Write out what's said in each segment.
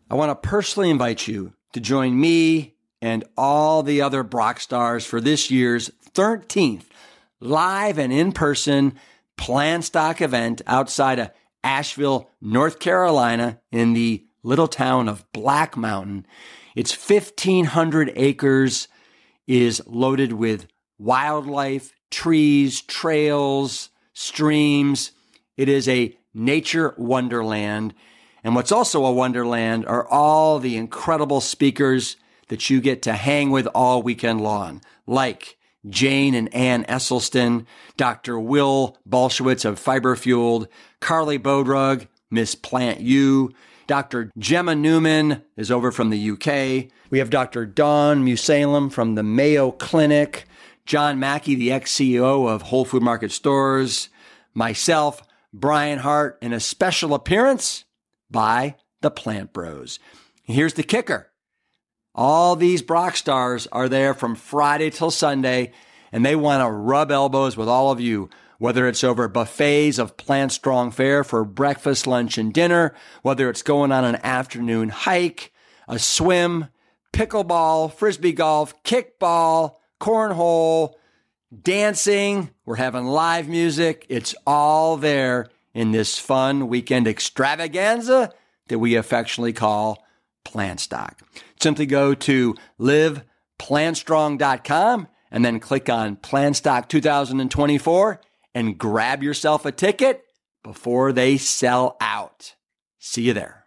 I want to personally invite you to join me and all the other Brock stars for this year's 13th live and in-person PlantStock event outside of Asheville, North Carolina in the little town of Black Mountain. It's 1,500 acres, is loaded with wildlife, trees, trails, streams. It is a nature wonderland. And what's also a wonderland are all the incredible speakers that you get to hang with all weekend long, like Jane and Ann Esselstyn, Dr. Will Bolshewitz of Fiber Fueled, Carly Bodrug, Miss Plant U, Dr. Gemma Newman is over from the UK. We have Dr. Dawn Musalem from the Mayo Clinic, John Mackey, the ex-CEO of Whole Food Market Stores, myself, Brian Hart, and a special appearance by the Plant Bros. Here's the kicker. All these Brock stars are there from Friday till Sunday, and they want to rub elbows with all of you, whether it's over buffets of Plant Strong fare for breakfast, lunch, and dinner, whether it's going on an afternoon hike, a swim, pickleball, frisbee golf, kickball, cornhole, dancing. We're having live music. It's all there in this fun weekend extravaganza that we affectionately call PlantStock. Simply go to liveplantstrong.com and then click on PlantStock 2024 and grab yourself a ticket before they sell out. See you there.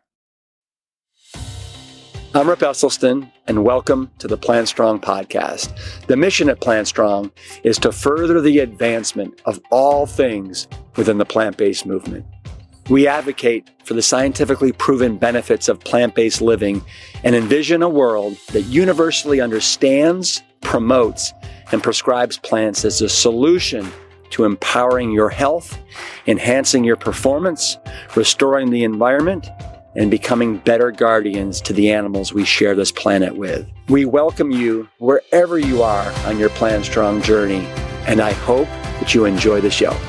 I'm Rip Esselstyn, and welcome to the Plant Strong podcast. The mission at Plant Strong is to further the advancement of all things within the plant-based movement. We advocate for the scientifically proven benefits of plant-based living and envision a world that universally understands, promotes, and prescribes plants as a solution to empowering your health, enhancing your performance, restoring the environment, and becoming better guardians to the animals we share this planet with. We welcome you wherever you are on your Plant Strong journey, and I hope that you enjoy the show.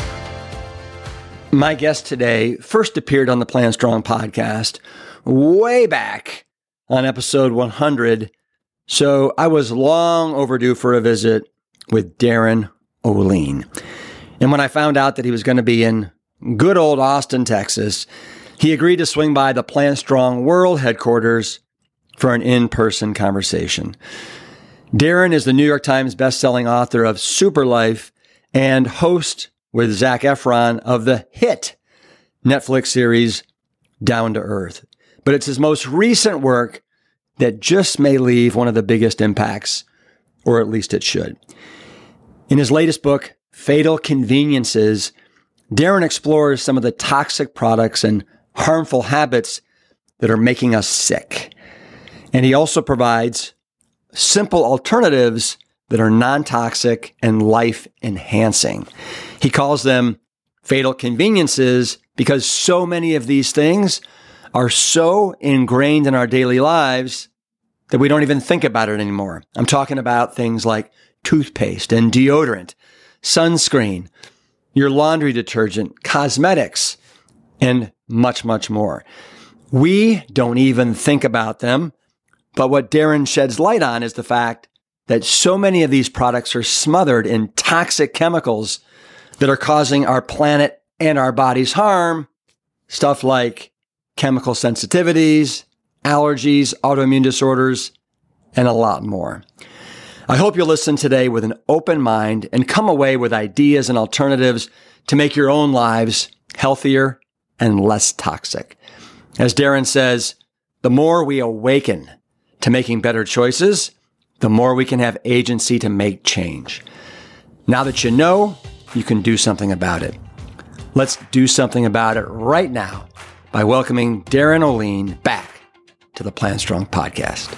My guest today first appeared on the Plant Strong podcast way back on episode 100, so I was long overdue for a visit with Darren Oline. And when I found out that he was going to be in good old Austin, Texas, he agreed to swing by the Plant Strong World headquarters for an in-person conversation. Darren is the New York Times bestselling author of Super Life and host with Zac Efron of the hit Netflix series Down to Earth. But it's his most recent work that just may leave one of the biggest impacts, or at least it should. In his latest book, Fatal Conveniences, Darren explores some of the toxic products and harmful habits that are making us sick. And he also provides simple alternatives that are non-toxic and life-enhancing. He calls them fatal conveniences because so many of these things are so ingrained in our daily lives that we don't even think about it anymore. I'm talking about things like toothpaste and deodorant, sunscreen, your laundry detergent, cosmetics, and much, much more. We don't even think about them, but what Darren sheds light on is the fact that so many of these products are smothered in toxic chemicals that are causing our planet and our bodies harm, stuff like chemical sensitivities, allergies, autoimmune disorders, and a lot more. I hope you'll listen today with an open mind and come away with ideas and alternatives to make your own lives healthier and less toxic. As Darren says, the more we awaken to making better choices, the more we can have agency to make change. Now that you know, you can do something about it. Let's do something about it right now by welcoming Darren Oline back to the Plant Strong podcast.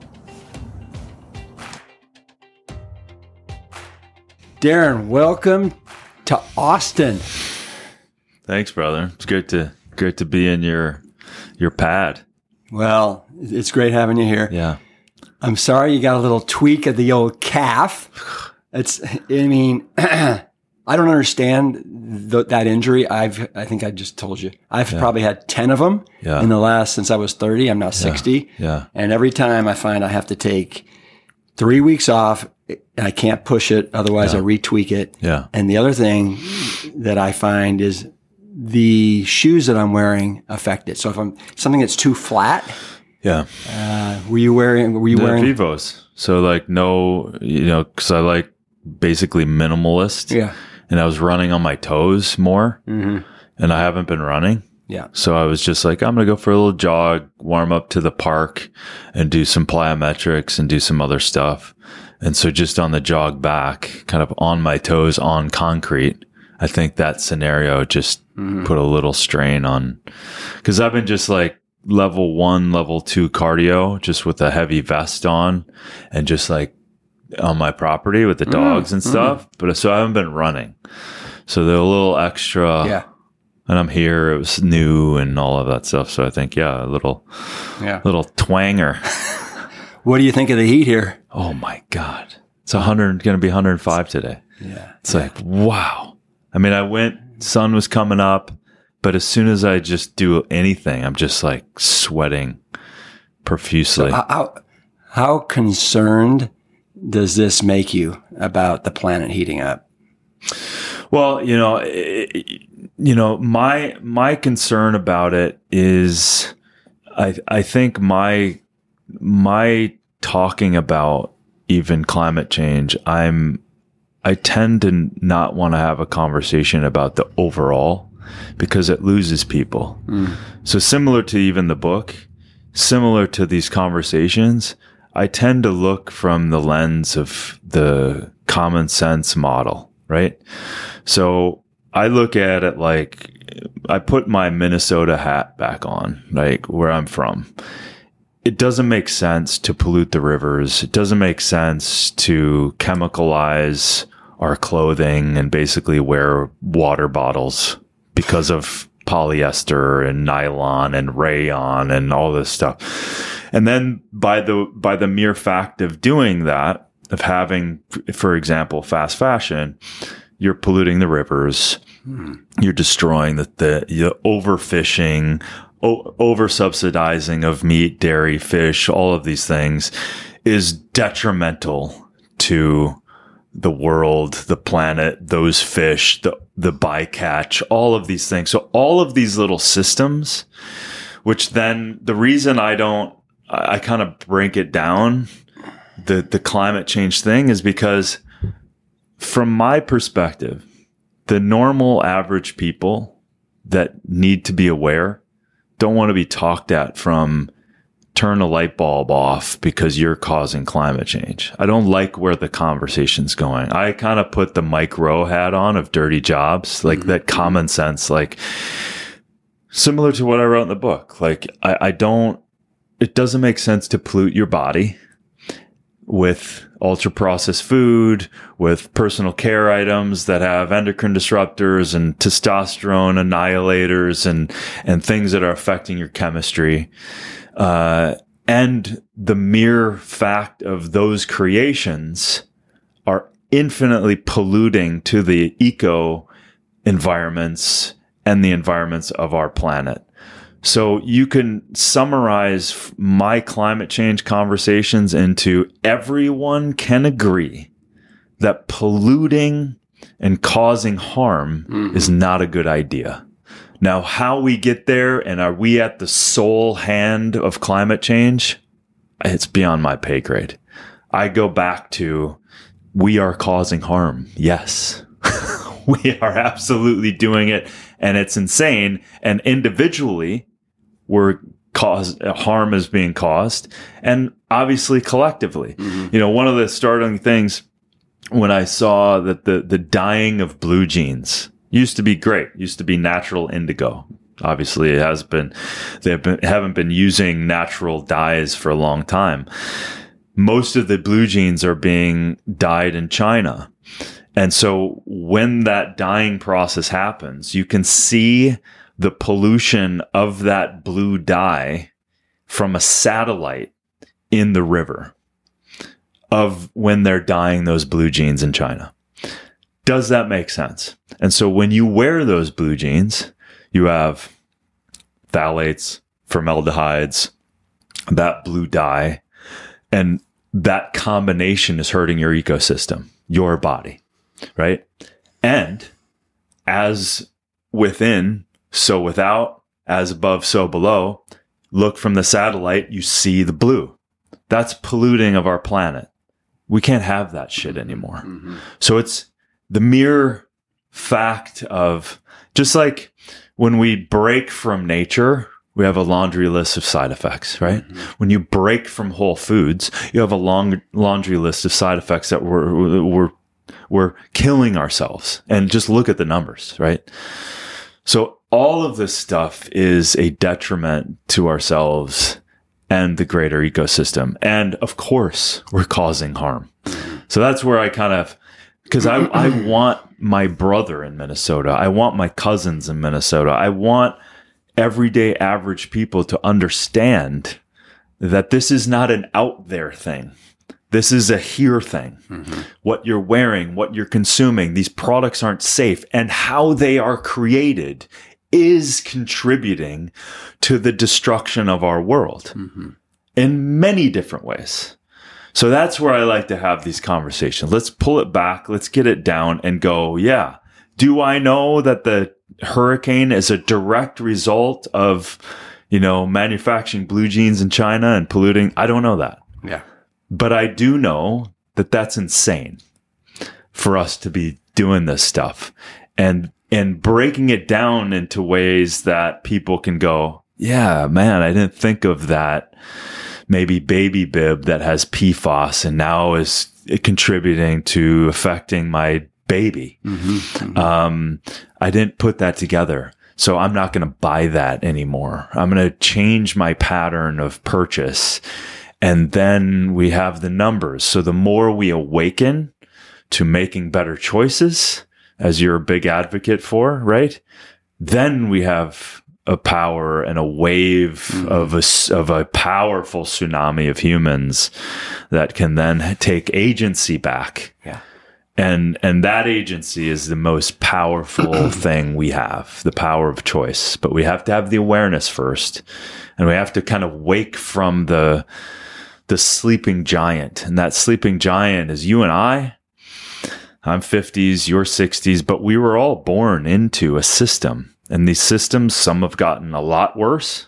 Darren, welcome to Austin. Thanks, brother. It's great to be in your pad. Well, it's great having you here. Yeah. I'm sorry you got a little tweak of the old calf. I I don't understand that injury. I think I just told you. I've probably had 10 of them in the last, since I was 30. I'm now 60. Yeah. And every time I find I have to take 3 weeks off, I can't push it. Otherwise I retweak it. Yeah. And the other thing that I find is the shoes that I'm wearing affect it. So if I'm something that's too flat. Yeah. Were you wearing Vivos? So like no, cause I like basically minimalist. Yeah. And I was running on my toes more, and I haven't been running. Yeah. So I was just like, I'm going to go for a little jog, warm up to the park, and do some plyometrics and do some other stuff. And so just on the jog back, kind of on my toes on concrete, I think that scenario just put a little strain on, because I've been just like level 1, level 2 cardio, just with a heavy vest on and just like on my property with the dogs and stuff. But so I haven't been running. So they're a little extra. Yeah. And I'm here. It was new and all of that stuff. So I think, a little twanger. What do you think of the heat here? Oh my God. It's going to be 105 today. Yeah. It's like, wow. I mean, I went, sun was coming up, but as soon as I just do anything, I'm just like sweating profusely. So how concerned does this make you about the planet heating up? Well, my concern about it is, I think my talking about even climate change, I tend to not want to have a conversation about the overall, because it loses people. So similar to even the book, similar to these conversations, I tend to look from the lens of the common sense model, right? So I look at it like, I put my Minnesota hat back on, like where I'm from. It doesn't make sense to pollute the rivers. It doesn't make sense to chemicalize our clothing and basically wear water bottles because of polyester and nylon and rayon and all this stuff. And then by the mere fact of doing that, of having, for example, fast fashion, you're polluting the rivers. You're destroying the overfishing, over subsidizing of meat, dairy, fish, all of these things is detrimental to the world, the planet, those fish, the bycatch, all of these things. So all of these little systems, which then the reason I kind of break it down, the climate change thing, is because from my perspective, the normal average people that need to be aware don't want to be talked at from turn a light bulb off because you're causing climate change. I don't like where the conversation's going. I kind of put the Mike Rowe hat on of dirty jobs, like that common sense, like similar to what I wrote in the book. Like it doesn't make sense to pollute your body with ultra processed food, with personal care items that have endocrine disruptors and testosterone annihilators and things that are affecting your chemistry. And the mere fact of those creations are infinitely polluting to the eco environments and the environments of our planet. So you can summarize my climate change conversations into everyone can agree that polluting and causing harm is not a good idea. Now, how we get there, and are we at the sole hand of climate change? It's beyond my pay grade. I go back to, we are causing harm. Yes, we are absolutely doing it. And it's insane. And individually, harm is being caused. And obviously collectively, one of the startling things when I saw that the dyeing of blue jeans used to be great, used to be natural indigo. Obviously, it has been. Haven't been using natural dyes for a long time. Most of the blue jeans are being dyed in China, and so when that dyeing process happens, you can see the pollution of that blue dye from a satellite in the river of when they're dyeing those blue jeans in China. Does that make sense? And so when you wear those blue jeans, you have phthalates, formaldehydes, that blue dye, and that combination is hurting your ecosystem, your body, right? And as within, so without, as above, so below, look from the satellite, you see the blue. That's polluting of our planet. We can't have that shit anymore. Mm-hmm. So it's the mere fact of, just like when we break from nature, we have a laundry list of side effects, right? Mm-hmm. When you break from whole foods, you have a long laundry list of side effects that we're killing ourselves. And just look at the numbers, right? So all of this stuff is a detriment to ourselves and the greater ecosystem. And of course, we're causing harm. So that's where I kind of, because I want my brother in Minnesota. I want my cousins in Minnesota. I want everyday average people to understand that this is not an out there thing. This is a here thing. Mm-hmm. What you're wearing, what you're consuming, these products aren't safe, and how they are created is contributing to the destruction of our world in many different ways. So that's where I like to have these conversations. Let's pull it back. Let's get it down and go, yeah, do I know that the hurricane is a direct result of, manufacturing blue jeans in China and polluting? I don't know that. Yeah. But I do know that that's insane for us to be doing this stuff and breaking it down into ways that people can go, yeah, man, I didn't think of that. Maybe baby bib that has PFAS and now is contributing to affecting my baby. I didn't put that together. So I'm not going to buy that anymore. I'm going to change my pattern of purchase. And then we have the numbers. So the more we awaken to making better choices, as you're a big advocate for, right? Then we have a power and a wave of a powerful tsunami of humans that can then take agency back. Yeah. And that agency is the most powerful thing we have, the power of choice. But we have to have the awareness first, and we have to kind of wake from the sleeping giant. And that sleeping giant is you and I. I'm 50s, you're 60s, but we were all born into a system. And these systems, some have gotten a lot worse.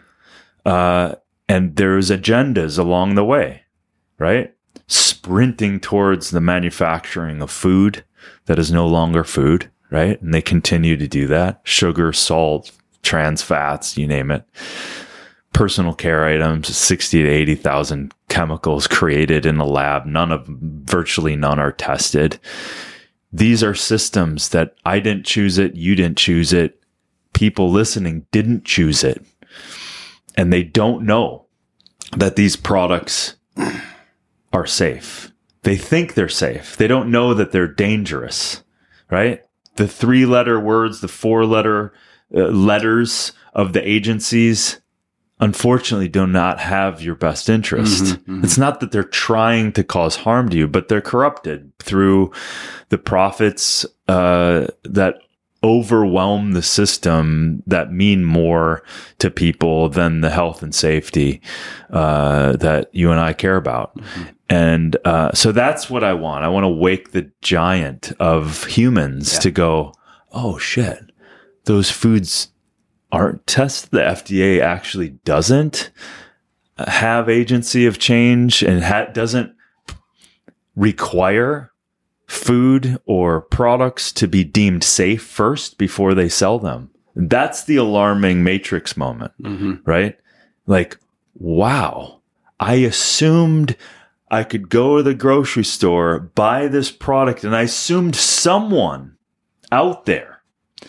And there's agendas along the way, right? Sprinting towards the manufacturing of food that is no longer food, right? And they continue to do that. Sugar, salt, trans fats, you name it. Personal care items, 60 to 80,000 chemicals created in the lab. Virtually none are tested. These are systems that I didn't choose it. You didn't choose it. People listening didn't choose it. And they don't know that these products are safe. They think they're safe. They don't know that they're dangerous, right? The 3-letter words, the 4-letter letters of the agencies, unfortunately, do not have your best interest. It's not that they're trying to cause harm to you, but they're corrupted through the profits that overwhelm the system, that mean more to people than the health and safety that you and I care about. And so that's what I want. I want to wake the giant of humans to go, oh shit, those foods aren't tested. The FDA actually doesn't have agency of change and doesn't require food or products to be deemed safe first before they sell them. That's the alarming matrix moment, right? Like, wow, I assumed I could go to the grocery store, buy this product, and I assumed someone out there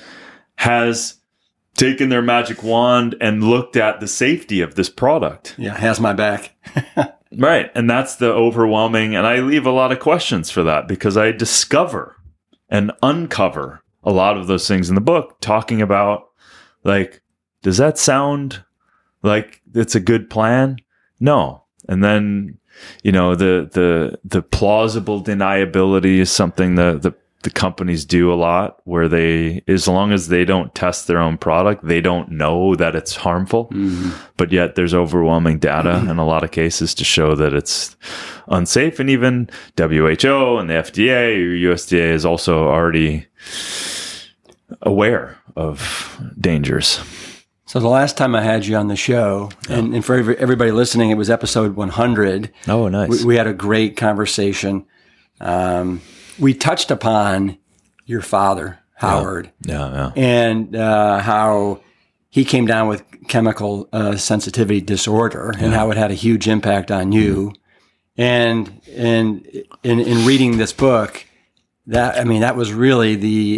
has taken their magic wand and looked at the safety of this product. Yeah, has my back. Right. And that's the overwhelming. And I leave a lot of questions for that because I discover and uncover a lot of those things in the book, talking about, like, does that sound like it's a good plan? No. And then, the plausible deniability is something the the companies do a lot where as long as they don't test their own product, they don't know that it's harmful. But yet there's overwhelming data in a lot of cases to show that it's unsafe. And even WHO and the FDA or USDA is also already aware of dangers. So the last time I had you on the show, and for everybody listening, it was episode 100. Oh, nice. We had a great conversation. We touched upon your father, Howard, and how he came down with chemical sensitivity disorder and how it had a huge impact on you. And in reading this book, that was really the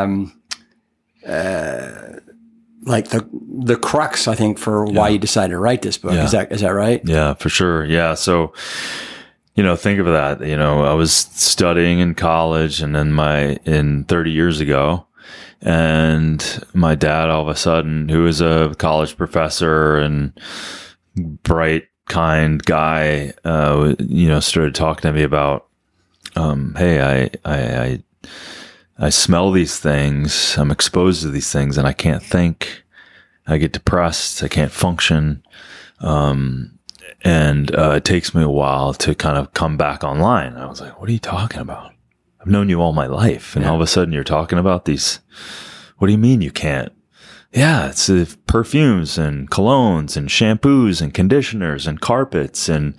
the crux, I think, for why you decided to write this book. Is that right? Yeah, for sure. Yeah. So, think of that. I was studying in college and then 30 years ago, and my dad, all of a sudden, who was a college professor and bright, kind guy, started talking to me about, hey, I smell these things, I'm exposed to these things, and I can't think. I get depressed. I can't function. And it takes me a while to kind of come back online. I was like, what are you talking about? I've known you all my life. And all of a sudden you're talking about these. What do you mean you can't? Yeah, it's perfumes and colognes and shampoos and conditioners and carpets and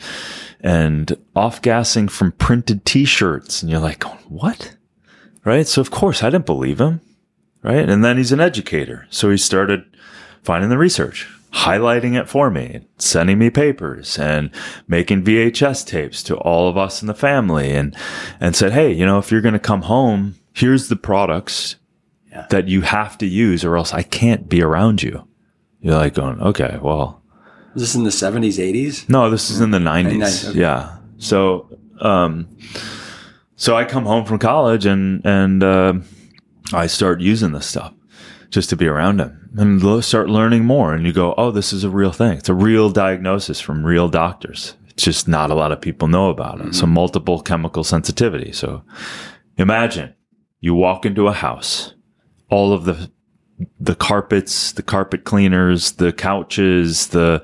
off-gassing from printed T-shirts. And you're like, what? Right? So, of course, I didn't believe him. Right? And then he's an educator. So he started finding the research, highlighting it for me, sending me papers and making VHS tapes to all of us in the family and said, hey, if you're going to come home, here's the products that you have to use or else I can't be around you. You're like going, okay, well. Was this in the 70s, 80s? No, this is in the 90s. Okay. Yeah. So, so I come home from college and I start using this stuff just to be around him and start learning more. And you go, oh, this is a real thing. It's a real diagnosis from real doctors. It's just not a lot of people know about it. So multiple chemical sensitivity. So imagine you walk into a house, all of the carpets, the carpet cleaners, the couches, the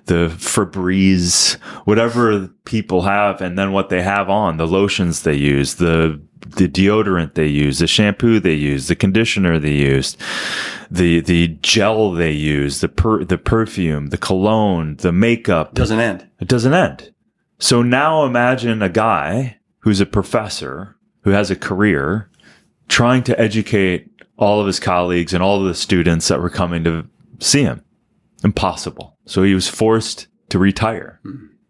Febreze, whatever people have, and then what they have on, the lotions they use, the deodorant they use, the shampoo they use, the conditioner they used, the gel they use, the perfume, the cologne, the makeup. Doesn't end. It doesn't end. So now imagine a guy who's a professor, who has a career, trying to educate all of his colleagues and all of the students that were coming to see him. Impossible. So he was forced to retire.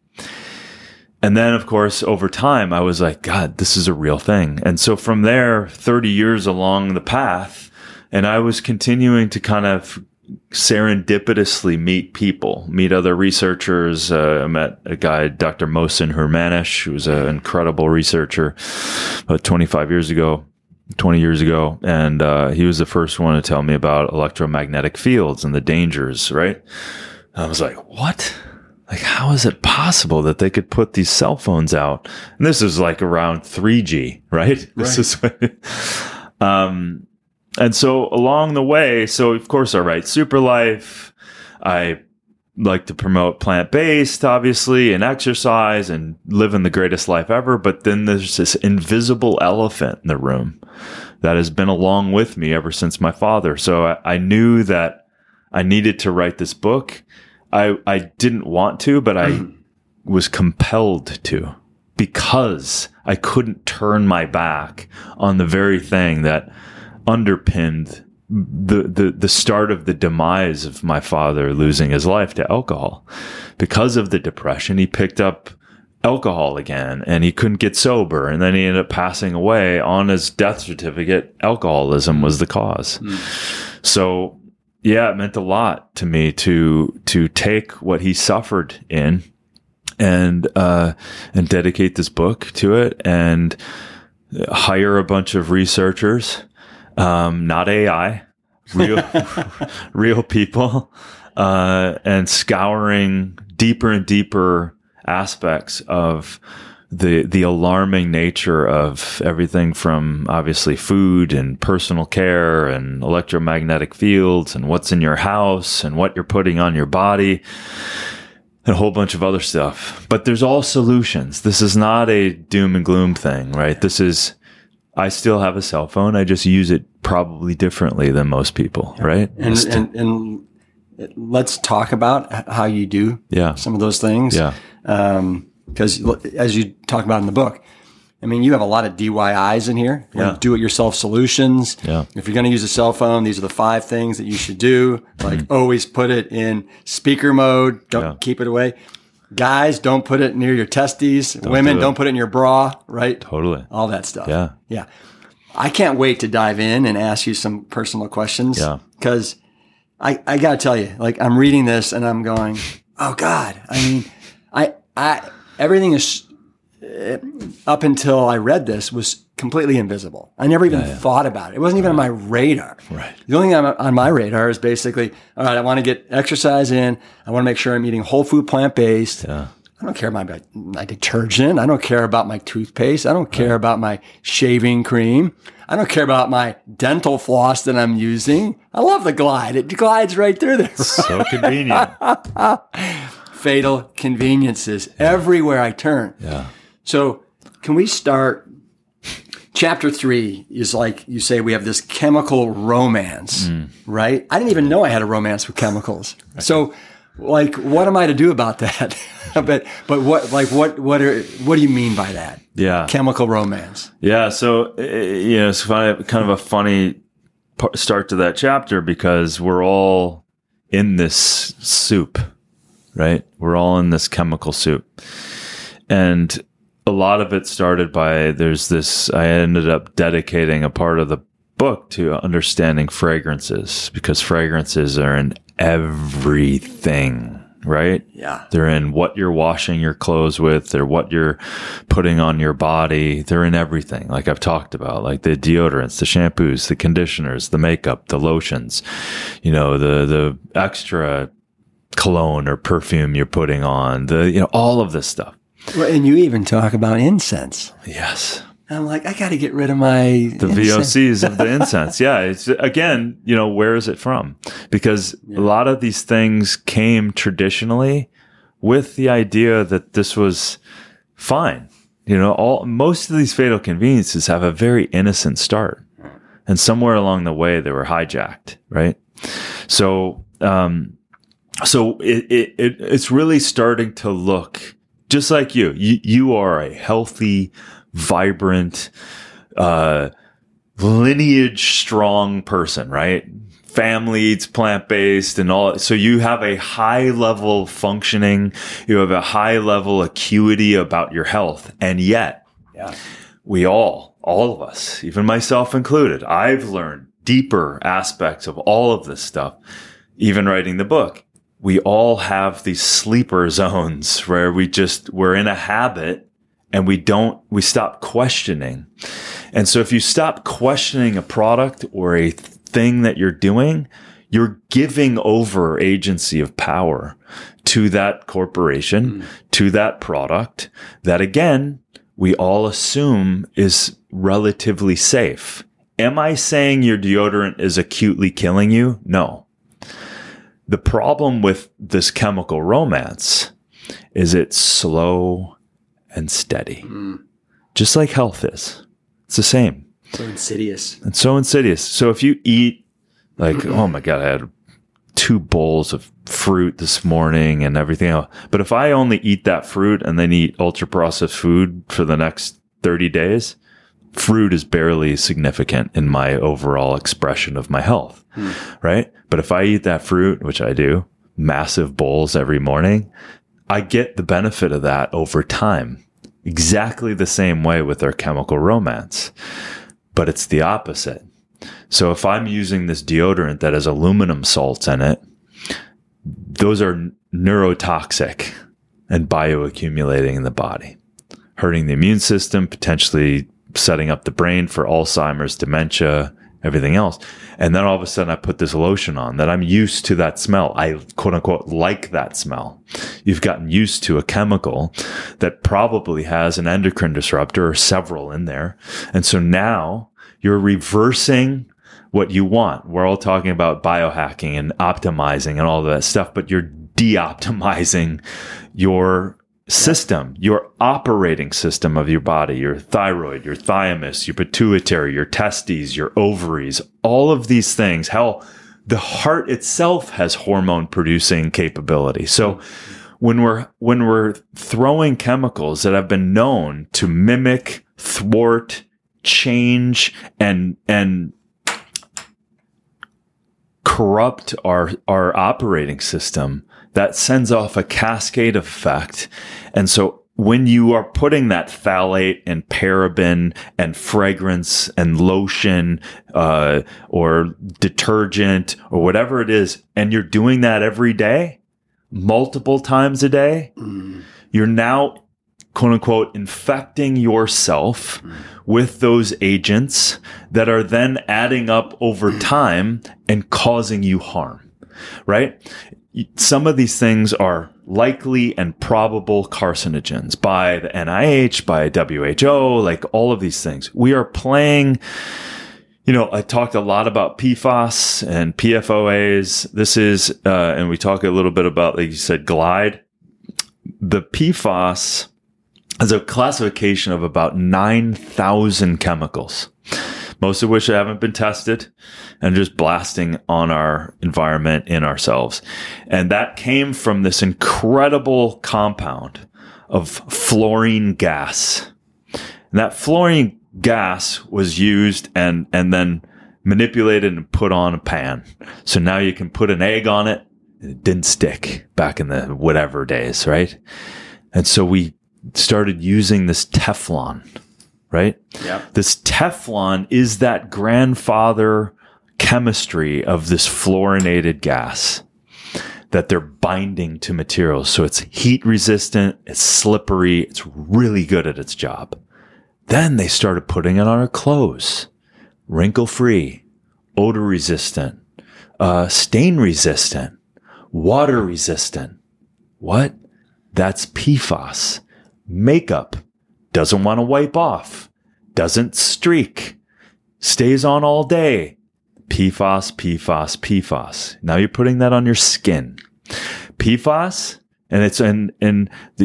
And then, of course, over time, I was like, God, this is a real thing. And so from there, 30 years along the path, and I was continuing to kind of serendipitously meet other researchers. I met a guy, Dr. Mohsen Hermanish, who was an incredible researcher about 20 years ago. And he was the first one to tell me about electromagnetic fields and the dangers, right? And I was like, what? Like, how is it possible that they could put these cell phones out? And this is like around 3G, right? This is and so along the way, so of course I write Superlife. I like to promote plant-based, obviously, and exercise and living the greatest life ever. But then there's this invisible elephant in the room that has been along with me ever since my father. So I knew that I needed to write this book. I didn't want to, but I was compelled to because I couldn't turn my back on the very thing that underpinned the start of the demise of my father losing his life to alcohol. Because of the depression, he picked up alcohol again and he couldn't get sober. And then he ended up passing away. On his death certificate, alcoholism was the cause. So yeah, it meant a lot to me to take what he suffered in and dedicate this book to it and hire a bunch of researchers, not AI, real people, and scouring deeper and deeper aspects of the alarming nature of everything from obviously food and personal care and electromagnetic fields and what's in your house and what you're putting on your body and a whole bunch of other stuff. But there's all solutions. This is not a doom and gloom thing, right? This is, I still have a cell phone. I just use it probably differently than most people, right? And let's talk about how you do some of those things. Yeah. Because as you talk about in the book, I mean, you have a lot of DIYs in here, like do-it-yourself solutions. Yeah. If you're going to use a cell phone, these are the 5 things that you should do. Like always put it in speaker mode. Don't keep it away. Guys, don't put it near your testes. Women, don't put it in your bra, right? Totally. All that stuff. Yeah. Yeah. I can't wait to dive in and ask you some personal questions. Yeah. Because I got to tell you, like, I'm reading this and I'm going, oh God. I mean, everything is, up until I read this, was completely invisible. I never even thought about it. It wasn't even on my radar. Right. The only thing on my radar is basically, all right, I want to get exercise in. I want to make sure I'm eating whole food, plant-based. Yeah. I don't care about my detergent. I don't care about my toothpaste. I don't care about my shaving cream. I don't care about my dental floss that I'm using. I love the Glide. It glides right through there. So convenient. Fatal conveniences everywhere I turn. Yeah. So can we start? Chapter 3 is like, you say we have this chemical romance, right? I didn't even know I had a romance with chemicals. Right. So, like, what am I to do about that? but what do you mean by that? Yeah. Chemical romance. Yeah. So, it's kind of a funny start to that chapter because we're all in this soup, right? We're all in this chemical soup. And a lot of it started by, I ended up dedicating a part of the book to understanding fragrances, because fragrances are in everything, right? Yeah. They're in what you're washing your clothes with. They're what you're putting on your body. They're in everything. Like I've talked about, like the deodorants, the shampoos, the conditioners, the makeup, the lotions, the extra cologne or perfume you're putting on, all of this stuff. Well, and you even talk about incense. Yes. I'm like, I got to get rid of the VOCs of the incense. Yeah. It's again, where is it from? Because a lot of these things came traditionally with the idea that this was fine. Most of these fatal conveniences have a very innocent start, and somewhere along the way they were hijacked. Right. So it's really starting to look just like you. You are a healthy, vibrant, lineage strong person, right? Family eats plant-based and all. So you have a high level functioning, you have a high level acuity about your health. And yet we all of us, even myself included, I've learned deeper aspects of all of this stuff, even writing the book. We all have these sleeper zones where we're in a habit and we stop questioning. And so if you stop questioning a product or a thing that you're doing, you're giving over agency of power to that corporation, to that product that, again, we all assume is relatively safe. Am I saying your deodorant is acutely killing you? No. The problem with this chemical romance is it's slow and steady, just like health is. It's the same. So insidious. It's so insidious. So if you eat, like, oh my God, I had 2 bowls of fruit this morning and everything else. But if I only eat that fruit and then eat ultra processed food for the next 30 days, fruit is barely significant in my overall expression of my health, right? But if I eat that fruit, which I do, massive bowls every morning, I get the benefit of that over time. Exactly the same way with our chemical romance, but it's the opposite. So if I'm using this deodorant that has aluminum salts in it, those are neurotoxic and bioaccumulating in the body, hurting the immune system, potentially setting up the brain for Alzheimer's, dementia, everything else. And then all of a sudden I put this lotion on that I'm used to that smell. I quote unquote like that smell. You've gotten used to a chemical that probably has an endocrine disruptor or several in there. And so now you're reversing what you want. We're all talking about biohacking and optimizing and all that stuff, but you're de-optimizing your system, your operating system of your body, your thyroid, your thymus, your pituitary, your testes, your ovaries, all of these things. Hell, the heart itself has hormone producing capability. So when we're throwing chemicals that have been known to mimic, thwart, change, and corrupt our operating system, that sends off a cascade effect. And so when you are putting that phthalate and paraben and fragrance and lotion or detergent or whatever it is, and you're doing that every day, multiple times a day, you're now, quote unquote, infecting yourself with those agents that are then adding up over time and causing you harm, right? Some of these things are likely and probable carcinogens by the NIH, by WHO, like all of these things. We are playing, I talked a lot about PFAS and PFOAs. This is, and we talk a little bit about, like you said, Glide. The PFAS is a classification of about 9,000 chemicals, most of which haven't been tested and just blasting on our environment in ourselves. And that came from this incredible compound of fluorine gas. And that fluorine gas was used and then manipulated and put on a pan. So now you can put an egg on it. It didn't stick back in the whatever days, right? And so we started using this Teflon, right? Yeah. This Teflon is that grandfather chemistry of this fluorinated gas that they're binding to materials. So it's heat resistant, it's slippery, it's really good at its job. Then they started putting it on our clothes. Wrinkle free, odor resistant, stain resistant, water resistant. What? That's PFAS. Makeup doesn't want to wipe off, doesn't streak, stays on all day. PFAS, PFAS, PFAS. Now you're putting that on your skin. PFAS, and it's in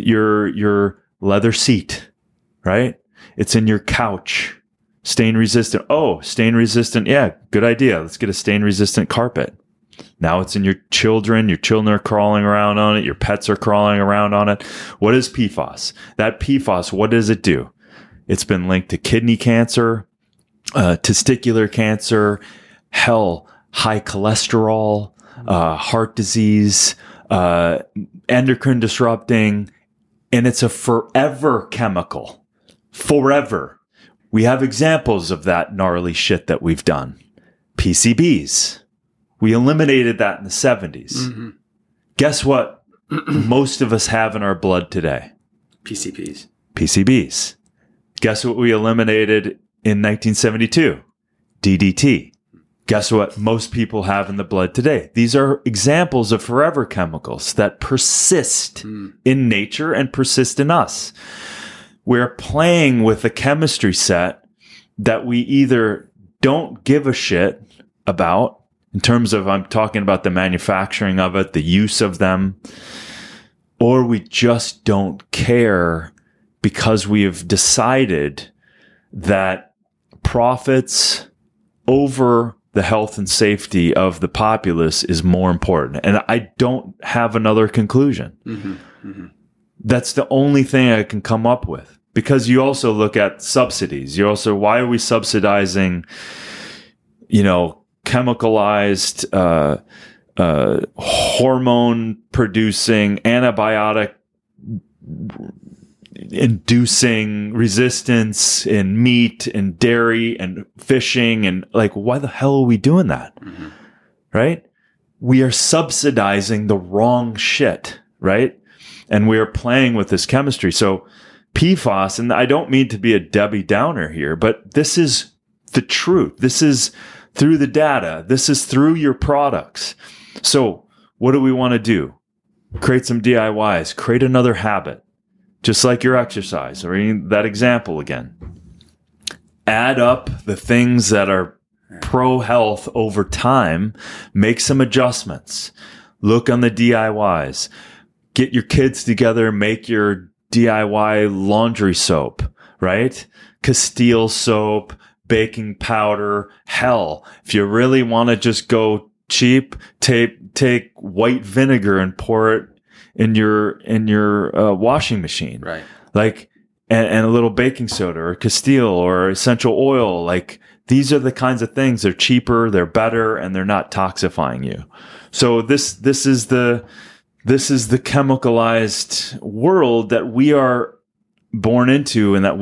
your leather seat, right? It's in your couch. Stain resistant. Oh, stain resistant. Yeah, good idea. Let's get a stain resistant carpet. Now it's in your children. Your children are crawling around on it. Your pets are crawling around on it. What is PFAS? That PFAS, what does it do? It's been linked to kidney cancer, testicular cancer, high cholesterol, heart disease, endocrine disrupting, and it's a forever chemical. Forever. We have examples of that gnarly shit that we've done. PCBs. We eliminated that in the 70s. Mm-hmm. Guess what most of us have in our blood today? PCBs. Guess what we eliminated in 1972? DDT. Guess what most people have in the blood today? These are examples of forever chemicals that persist in nature and persist in us. We're playing with a chemistry set that we either don't give a shit about, in terms of, I'm talking about the manufacturing of it, the use of them, or we just don't care because we have decided that profits over the health and safety of the populace is more important. And I don't have another conclusion. Mm-hmm. Mm-hmm. That's the only thing I can come up with. Because you also look at subsidies. Why are we subsidizing, chemicalized, hormone producing, antibiotic inducing resistance in meat and dairy and fishing, and why the hell are we doing that? Mm-hmm. Right? We are subsidizing the wrong shit, right? And we are playing with this chemistry. So PFAS, and I don't mean to be a Debbie Downer here, but this is the truth. This is through the data. This is through your products. So what do we want to do? Create some DIYs, create another habit, just like your exercise, or that example again. Add up the things that are pro health over time, make some adjustments, look on the DIYs, get your kids together, make your DIY laundry soap, right? Castile soap, baking powder. Hell, if you really want to just go cheap, take white vinegar and pour it in your washing machine. Right. Like, and a little baking soda or Castile or essential oil. Like, these are the kinds of things. They're cheaper, they're better, and they're not toxifying you. So this is the chemicalized world that we are born into, and that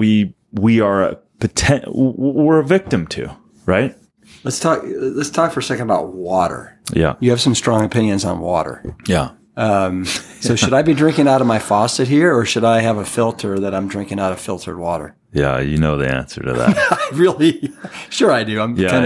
we're a victim to, right? Let's talk for a second about water. Yeah. You have some strong opinions on water. Yeah. So should I be drinking out of my faucet here, or should I have a filter that I'm drinking out of filtered water? Yeah, you know the answer to that. I really, sure I do.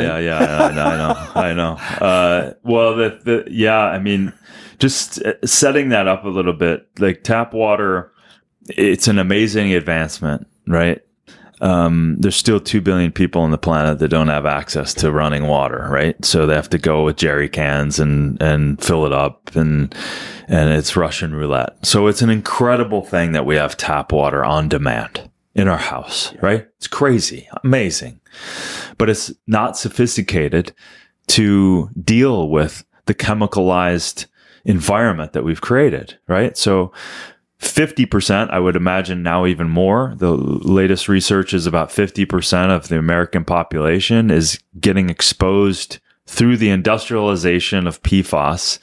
I know. Well, I mean, just setting that up a little bit, like tap water, it's an amazing advancement, right? There's still 2 billion people on the planet that don't have access to running water, right? So they have to go with jerry cans and fill it up, and it's Russian roulette. So it's an incredible thing that we have tap water on demand in our house, right? It's crazy, amazing, but it's not sophisticated to deal with the chemicalized environment that we've created, right? So 50%, I would imagine now even more. The latest research is about 50% of the American population is getting exposed through the industrialization of PFAS,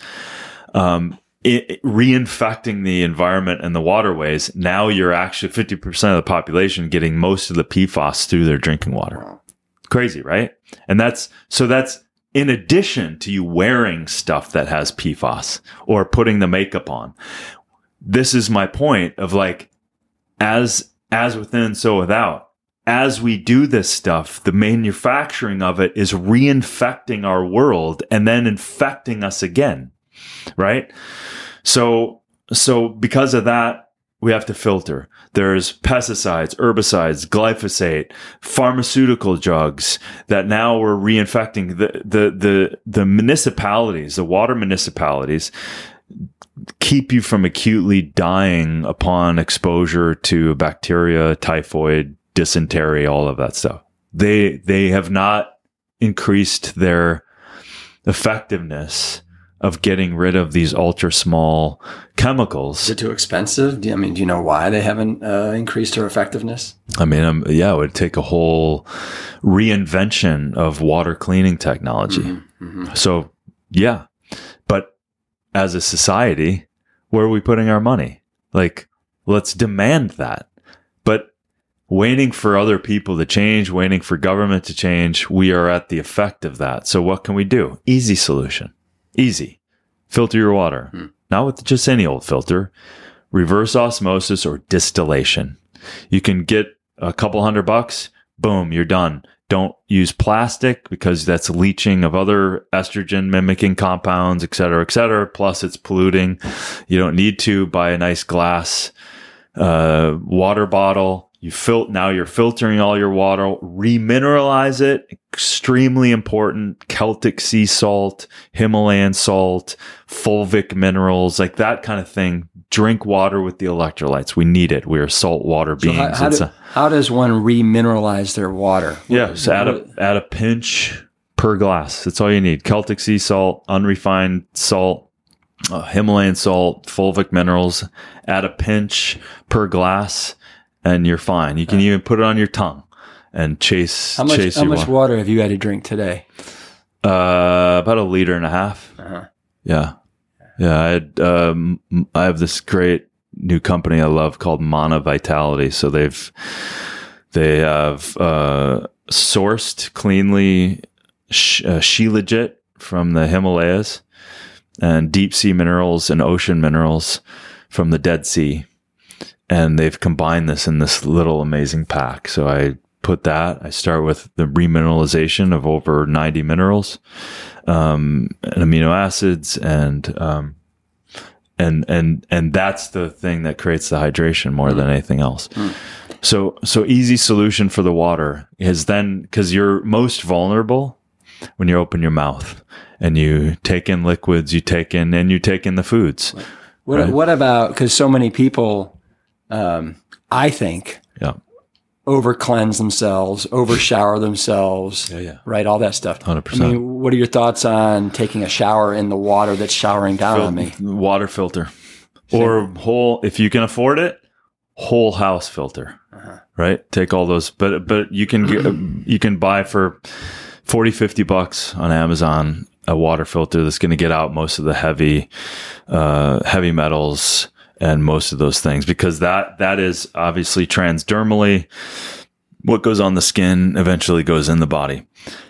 reinfecting the environment and the waterways. Now you're actually 50% of the population getting most of the PFAS through their drinking water. Wow. Crazy, right? And that's in addition to you wearing stuff that has PFAS or putting the makeup on. This is my point of like, as within, so without. As we do this stuff, the manufacturing of it is reinfecting our world and then infecting us again, right? So because of that, we have to filter. There's pesticides, herbicides, glyphosate, pharmaceutical drugs that now we're reinfecting. The municipalities, the water municipalities, keep you from acutely dying upon exposure to bacteria, typhoid, dysentery, all of that stuff. They have not increased their effectiveness of getting rid of these ultra small chemicals. Is it too expensive? Do you know why they haven't increased their effectiveness? I mean, it would take a whole reinvention of water cleaning technology. Mm-hmm, mm-hmm. So, yeah. But as a society, where are we putting our money? Like, let's demand that. But waiting for other people to change, waiting for government to change, we are at the effect of that. So what can we do? Easy solution. Easy. Filter your water. Not with just any old filter. Reverse osmosis or distillation. You can get a couple $100. Boom, you're done. Don't use plastic because that's leaching of other estrogen mimicking compounds, et cetera, et cetera. Plus it's polluting. You don't need to buy a nice glass water bottle. Now you're filtering all your water, remineralize it. Extremely important. Celtic sea salt, Himalayan salt, fulvic minerals, like that kind of thing. Drink water with the electrolytes. We need it. We are saltwater beings. How does one remineralize their water? Yeah, so add a pinch per glass. That's all you need. Celtic sea salt, unrefined salt, Himalayan salt, fulvic minerals. Add a pinch per glass. And you're fine. You can even put it on your tongue and chase. How much water have you had to drink today? About 1.5 liters. Uh-huh. Yeah. I have this great new company I love called Mana Vitality. So they have sourced cleanly Shilajit from the Himalayas and deep sea minerals and ocean minerals from the Dead Sea. And they've combined this in this little amazing pack. So put that. I start with the remineralization of over 90 minerals, and amino acids, and that's the thing that creates the hydration more than anything else. So easy solution for the water is then, because you're most vulnerable when you open your mouth and you take in liquids, you take in the foods. What about, because so many people, I think, over cleanse themselves, over shower themselves, right? All that stuff. 100%. I mean, what are your thoughts on taking a shower in the water that's showering down on me? Water filter, or whole, if you can afford it, whole house filter, right? Take all those, but you can buy for $40-$50 on Amazon a water filter that's going to get out most of the heavy metals and most of those things, because that is obviously transdermally. What goes on the skin eventually goes in the body.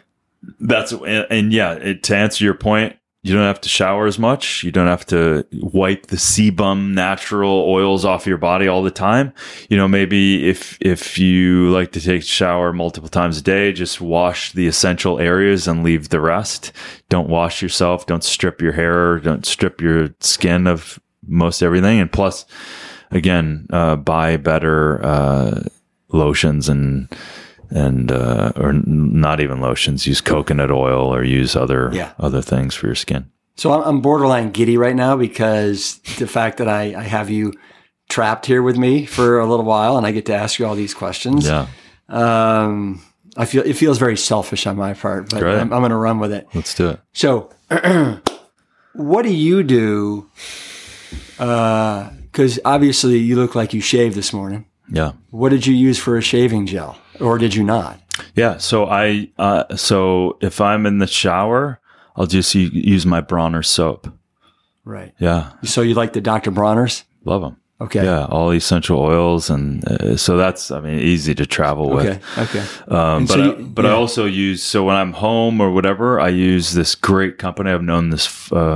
To answer your point, you don't have to shower as much. You don't have to wipe the sebum natural oils off your body all the time. Maybe if you like to take a shower multiple times a day, just wash the essential areas and leave the rest. Don't wash yourself. Don't strip your hair. Don't strip your skin of most everything. And plus, again, buy better lotions and or not even lotions. Use coconut oil or use other things for your skin. So I'm borderline giddy right now because the fact that I have you trapped here with me for a little while and I get to ask you all these questions. Yeah. I feel it feels very selfish on my part, but I'm going to run with it. Let's do it. So, what do you do? Because obviously you look like you shaved this morning. Yeah. What did you use for a shaving gel, or did you not? Yeah. So so if I'm in the shower, I'll just use my Bronner soap. Right. Yeah. So you like the Dr. Bronners? Love them. Okay. Yeah. All essential oils. And so that's, easy to travel with. Okay. But I also use, so when I'm home or whatever, I use this great company. I've known this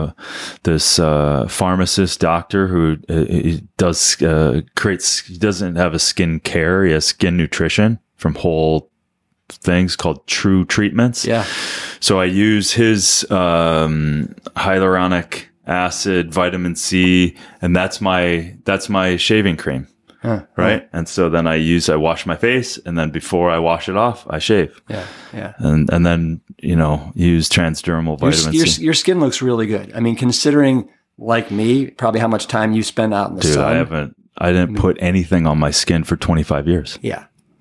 pharmacist doctor who he doesn't have a skin care. He has skin nutrition from whole things called True Treatments. Yeah. So I use his hyaluronic acid, vitamin C, and that's my shaving cream. Right. And so then I wash my face, and then before I wash it off, I shave. Yeah. And then, use transdermal vitamin C. Your skin looks really good. I mean, considering, like me, probably how much time you spend out in the sun. I didn't put anything on my skin for 25 years. Yeah.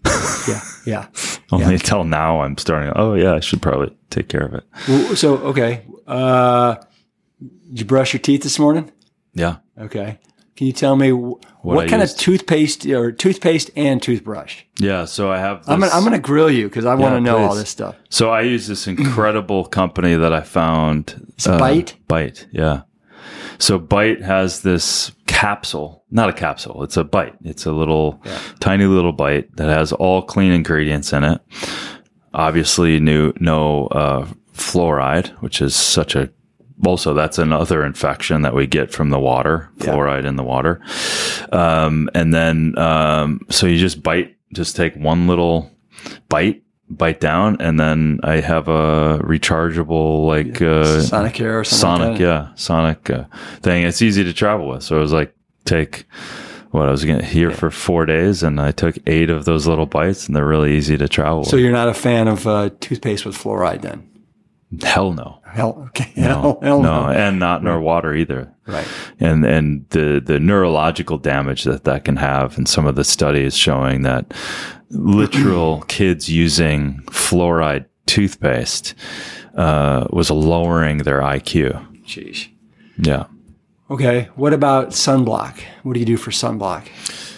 Only until now I'm starting, I should probably take care of it. So, okay. Did you brush your teeth this morning? Yeah. Okay. Can you tell me what kind of toothpaste and toothbrush? Yeah. So I have this. I'm going to grill you because I want to know all this stuff. So I use this incredible company that I found. It's Bite? Bite. Yeah. So Bite has this capsule, not a capsule. It's a bite. It's a tiny little bite that has all clean ingredients in it. Obviously no fluoride, which is also, that's another infection that we get from the water, fluoride in the water. And then, so you just take one little bite down, and then I have a rechargeable, Sonicare or something. Sonic thing. It's easy to travel with. So I was like, I was here for 4 days, and I took 8 of those little bites, and they're really easy to travel with. So you're not a fan of toothpaste with fluoride then? Hell no. Okay. Hell no. And not in our water either. Right. And the neurological damage that can have, and some of the studies showing that literal kids using fluoride toothpaste was lowering their IQ. Jeez. Yeah. Okay. What about sunblock? What do you do for sunblock?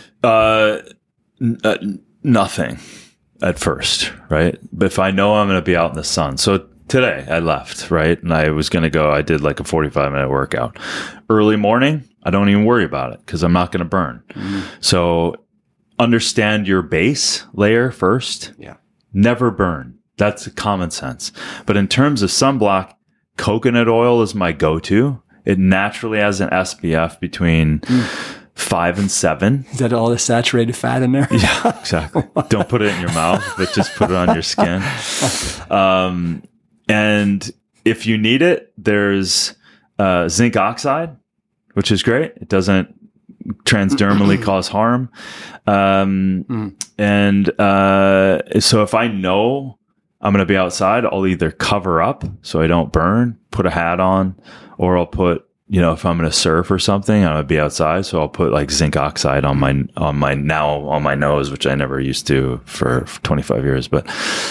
Nothing at first, right? But if I know I'm going to be out in the sun. So today I left, right? And I was going to go, I did like a 45-minute workout. Early morning, I don't even worry about it because I'm not going to burn. Mm-hmm. So understand your base layer first. Yeah. Never burn. That's common sense. But in terms of sunblock, coconut oil is my go-to. It naturally has an SPF between 5 and 7. Is that all the saturated fat in there? Yeah, exactly. Don't put it in your mouth, but just put it on your skin. And if you need it, there's zinc oxide, which is great. It doesn't transdermally cause harm. And so if I know I'm going to be outside, I'll either cover up so I don't burn, put a hat on, or I'll put, if I'm going to surf or something, I'm going to be outside. So I'll put like zinc oxide on my nose, which I never used to for 25 years. But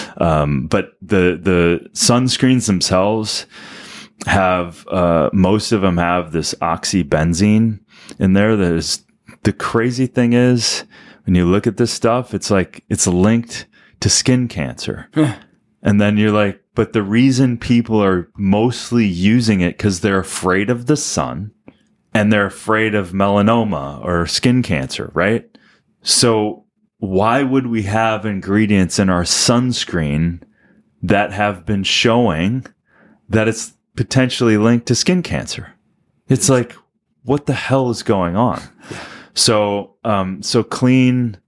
the sunscreens themselves have, most of them have this oxybenzene in there. The crazy thing is when you look at this stuff, it's like, it's linked to skin cancer. And then you're like, but the reason people are mostly using it because they're afraid of the sun and they're afraid of melanoma or skin cancer, right? So why would we have ingredients in our sunscreen that have been showing that it's potentially linked to skin cancer? It's like, what the hell is going on? So clean.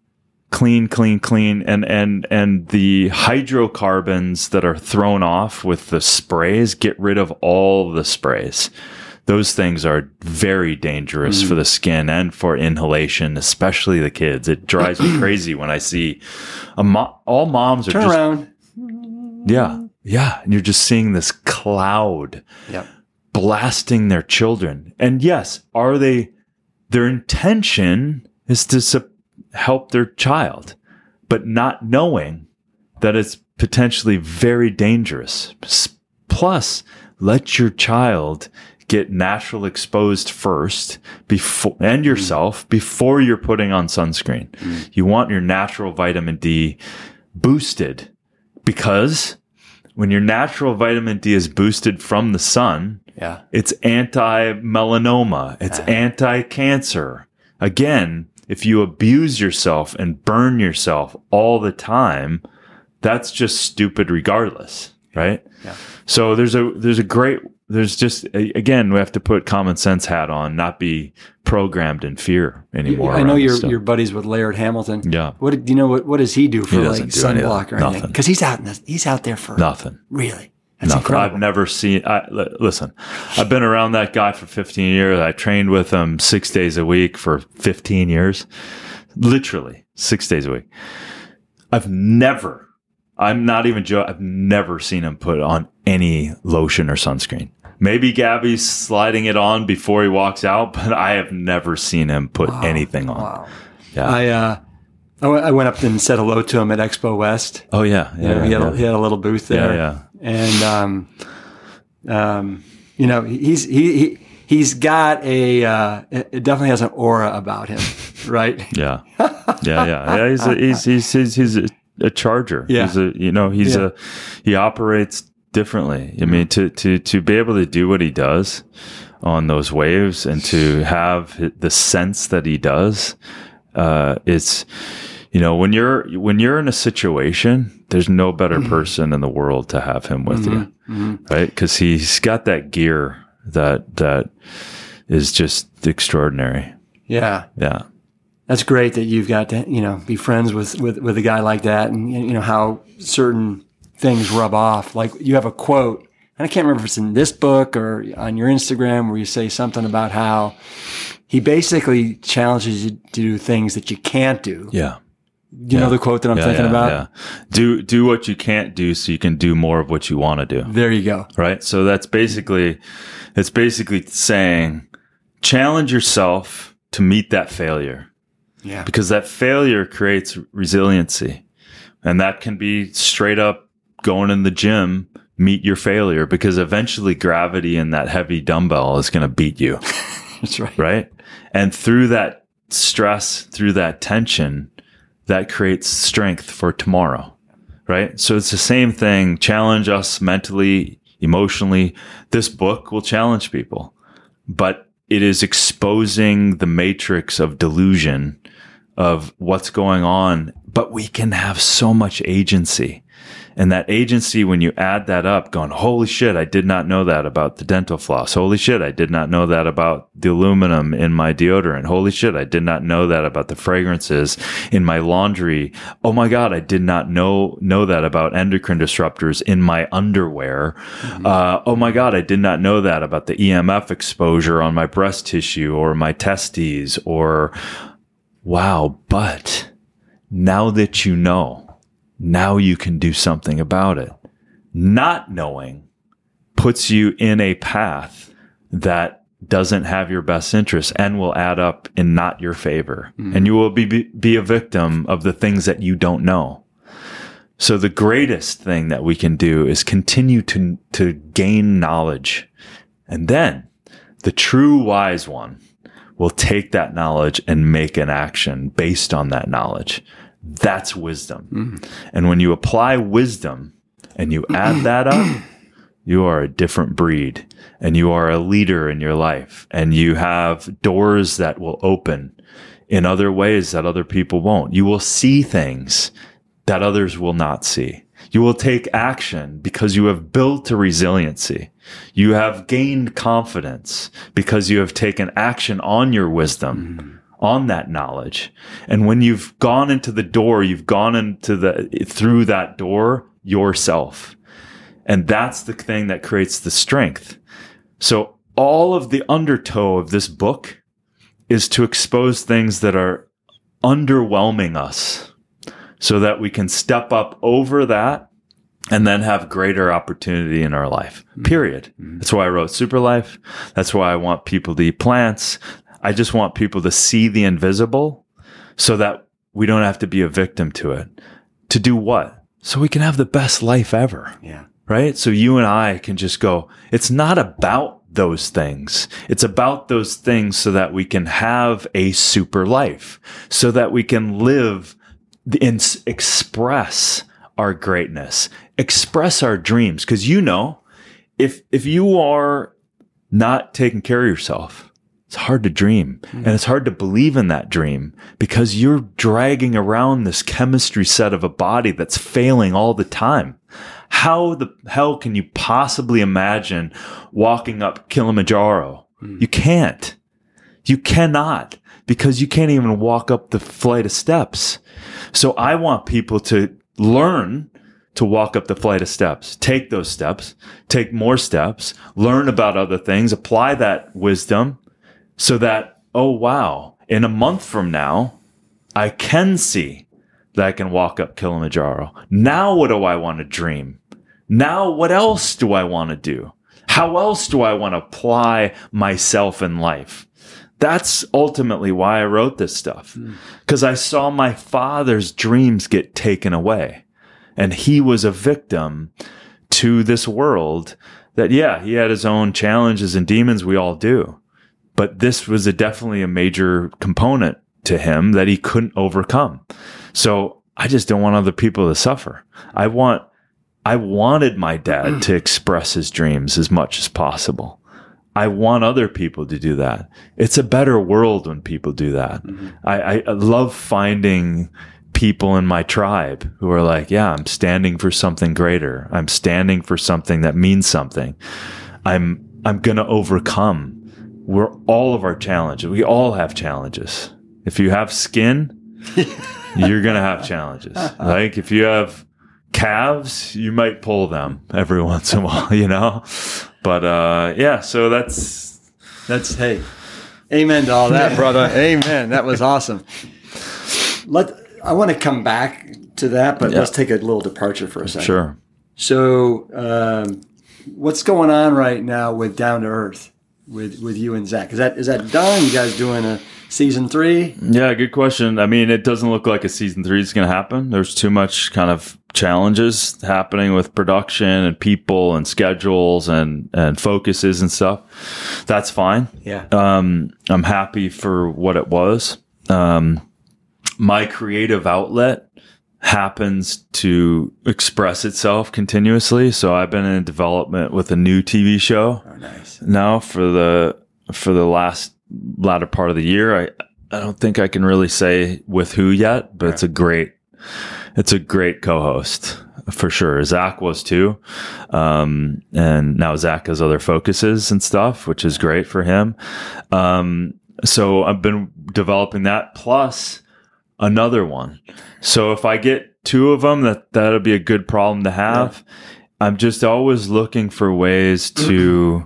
And the hydrocarbons that are thrown off with the sprays, get rid of all the sprays. Those things are very dangerous for the skin and for inhalation, especially the kids. It drives me crazy when I see all moms are Turn just around. Yeah. And you're just seeing this cloud blasting their children. And yes, their intention is to help their child, but not knowing that it's potentially very dangerous. Plus, let your child get natural exposed first and yourself before you're putting on sunscreen. You want your natural vitamin D boosted, because when your natural vitamin D is boosted from the sun, it's anti-melanoma, it's anti-cancer. Again, if you abuse yourself and burn yourself all the time, that's just stupid regardless, right? Yeah. So again, we have to put common sense hat on, not be programmed in fear anymore. I know your buddies with Laird Hamilton. Yeah. What does he do for like sunblock or anything? Nothing. Because he's out there for nothing. Really? That's incredible. I've never seen. Listen, I've been around that guy for 15 years. I trained with him 6 days a week for 15 years, literally 6 days a week. I'm not even joking. I've never seen him put on any lotion or sunscreen. Maybe Gabby's sliding it on before he walks out, but I have never seen him put anything on. Wow. Yeah. I went up and said hello to him at Expo West. Oh yeah. He had a little booth there. Yeah. And he's got it definitely has an aura about him, right? Yeah. He's a charger. Yeah. He operates differently. I mean, to be able to do what he does on those waves and to have the sense that he does, it's, when you're in a situation, there's no better person in the world to have him with you, right? Because he's got that gear that is just extraordinary. Yeah. That's great that you've got to, be friends with a guy like that, and how certain things rub off. Like you have a quote, and I can't remember if it's in this book or on your Instagram, where you say something about how he basically challenges you to do things that you can't do. Yeah. You know the quote that I'm thinking about? Yeah. Do what you can't do so you can do more of what you want to do. There you go. Right? So it's basically saying challenge yourself to meet that failure. Yeah. Because that failure creates resiliency. And that can be straight up going in the gym, meet your failure, because eventually gravity and that heavy dumbbell is going to beat you. That's right. Right? And through that stress, through that tension, that creates strength for tomorrow, right? So it's the same thing. Challenge us mentally, emotionally. This book will challenge people, but it is exposing the matrix of delusion of what's going on. But we can have so much agency. And that agency, when you add that up, going, holy shit, I did not know that about the dental floss. Holy shit, I did not know that about the aluminum in my deodorant. Holy shit, I did not know that about the fragrances in my laundry. Oh my God, I did not know that about endocrine disruptors in my underwear. Oh my God, I did not know that about the EMF exposure on my breast tissue or my testes or wow, but now that you know, now you can do something about it. Not knowing puts you in a path that doesn't have your best interest and will add up in not your favor. And you will be a victim of the things that you don't know. So the greatest thing that we can do is continue to gain knowledge. And then the true wise one will take that knowledge and make an action based on that knowledge. That's wisdom. And when you apply wisdom and you add that up, you are a different breed and you are a leader in your life and you have doors that will open in other ways that other people won't. You will see things that others will not see. You will take action because you have built a resiliency. You have gained confidence because you have taken action on your wisdom. On that knowledge. And when you've gone into the door, you've gone into through that door yourself. And that's the thing that creates the strength. So all of the undertow of this book is to expose things that are underwhelming us so that we can step up over that and then have greater opportunity in our life, period. That's why I wrote Super Life. That's why I want people to eat plants. I just want people to see the invisible so that we don't have to be a victim to it. To do what? So we can have the best life ever. Yeah. Right? So you and I can just go, it's not about those things. It's about those things so that we can have a super life, so that we can live and express our greatness, express our dreams. Because if you are not taking care of yourself, it's hard to dream and it's hard to believe in that dream because you're dragging around this chemistry set of a body that's failing all the time. How the hell can you possibly imagine walking up Kilimanjaro? You can't. You cannot because you can't even walk up the flight of steps. So I want people to learn to walk up the flight of steps, take those steps, take more steps, learn about other things, apply that wisdom. So that, oh, wow, in a month from now, I can see that I can walk up Kilimanjaro. Now what do I want to dream? Now what else do I want to do? How else do I want to apply myself in life? That's ultimately why I wrote this stuff. Because I saw my father's dreams get taken away. And he was a victim to this world that, yeah, he had his own challenges and demons. We all do. But this was definitely a major component to him that he couldn't overcome. So I just don't want other people to suffer. I wanted my dad to express his dreams as much as possible. I want other people to do that. It's a better world when people do that. I love finding people in my tribe who are like, yeah, I'm standing for something greater. I'm standing for something that means something. I'm going to overcome. We're all of our challenges. We all have challenges. If you have skin, you're going to have challenges. Like if you have calves, you might pull them every once in a while, But yeah, so that's hey, amen to all that, brother. Amen. That was awesome. I want to come back to that, but let's take a little departure for a second. Sure. So, what's going on right now with Down to Earth with you and Zach? Is that done? You guys doing a season 3? Yeah, good question. I mean, it doesn't look like a season 3 is going to happen. There's too much kind of challenges happening with production and people and schedules and focuses and stuff. That's fine. Yeah. I'm happy for what it was. My creative outlet happens to express itself continuously. So I've been in development with a new TV show. Oh, nice. Now for the latter part of the year. I don't think I can really say with who yet, but it's a great co-host. for sure. Zach was too. And now Zach has other focuses and stuff, which is great for him. So I've been developing that plus another one. So if I get two of them, that'll be a good problem to have. Yeah. I'm just always looking for ways to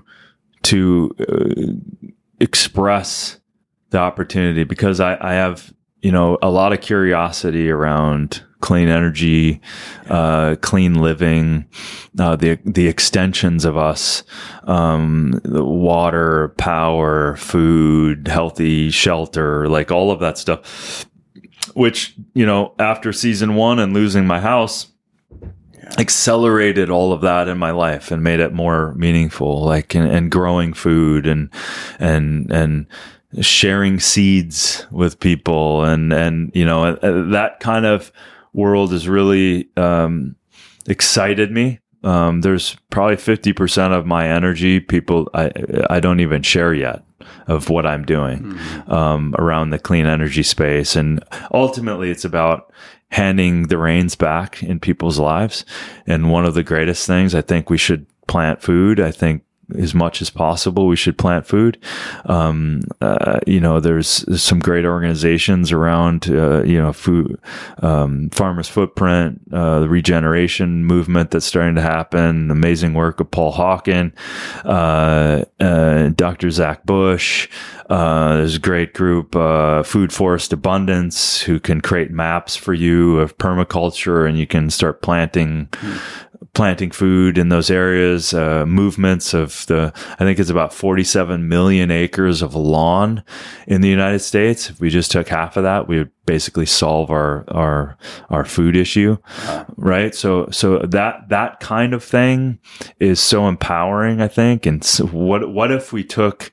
express the opportunity, because I have, a lot of curiosity around clean energy, clean living, the extensions of us, the water, power, food, healthy shelter, like all of that stuff, which, after season 1 and losing my house, accelerated all of that in my life and made it more meaningful, like, and growing food and sharing seeds with people. And that kind of world has really excited me. There's probably 50% of my energy people I don't even share yet of what I'm doing around the clean energy space. And ultimately it's about handing the reins back in people's lives. And one of the greatest things, I think we should plant food. I think as much as possible, we should plant food. There's some great organizations around, food, Farmers Footprint, the regeneration movement that's starting to happen. Amazing work of Paul Hawken, Dr. Zach Bush. There's a great group, Food Forest Abundance, who can create maps for you of permaculture, and you can start planting food in those areas, movements of I think it's about 47 million acres of lawn in the United States. If we just took half of that, we would basically solve our food issue. Right. So that kind of thing is so empowering, I think. And so what if we took,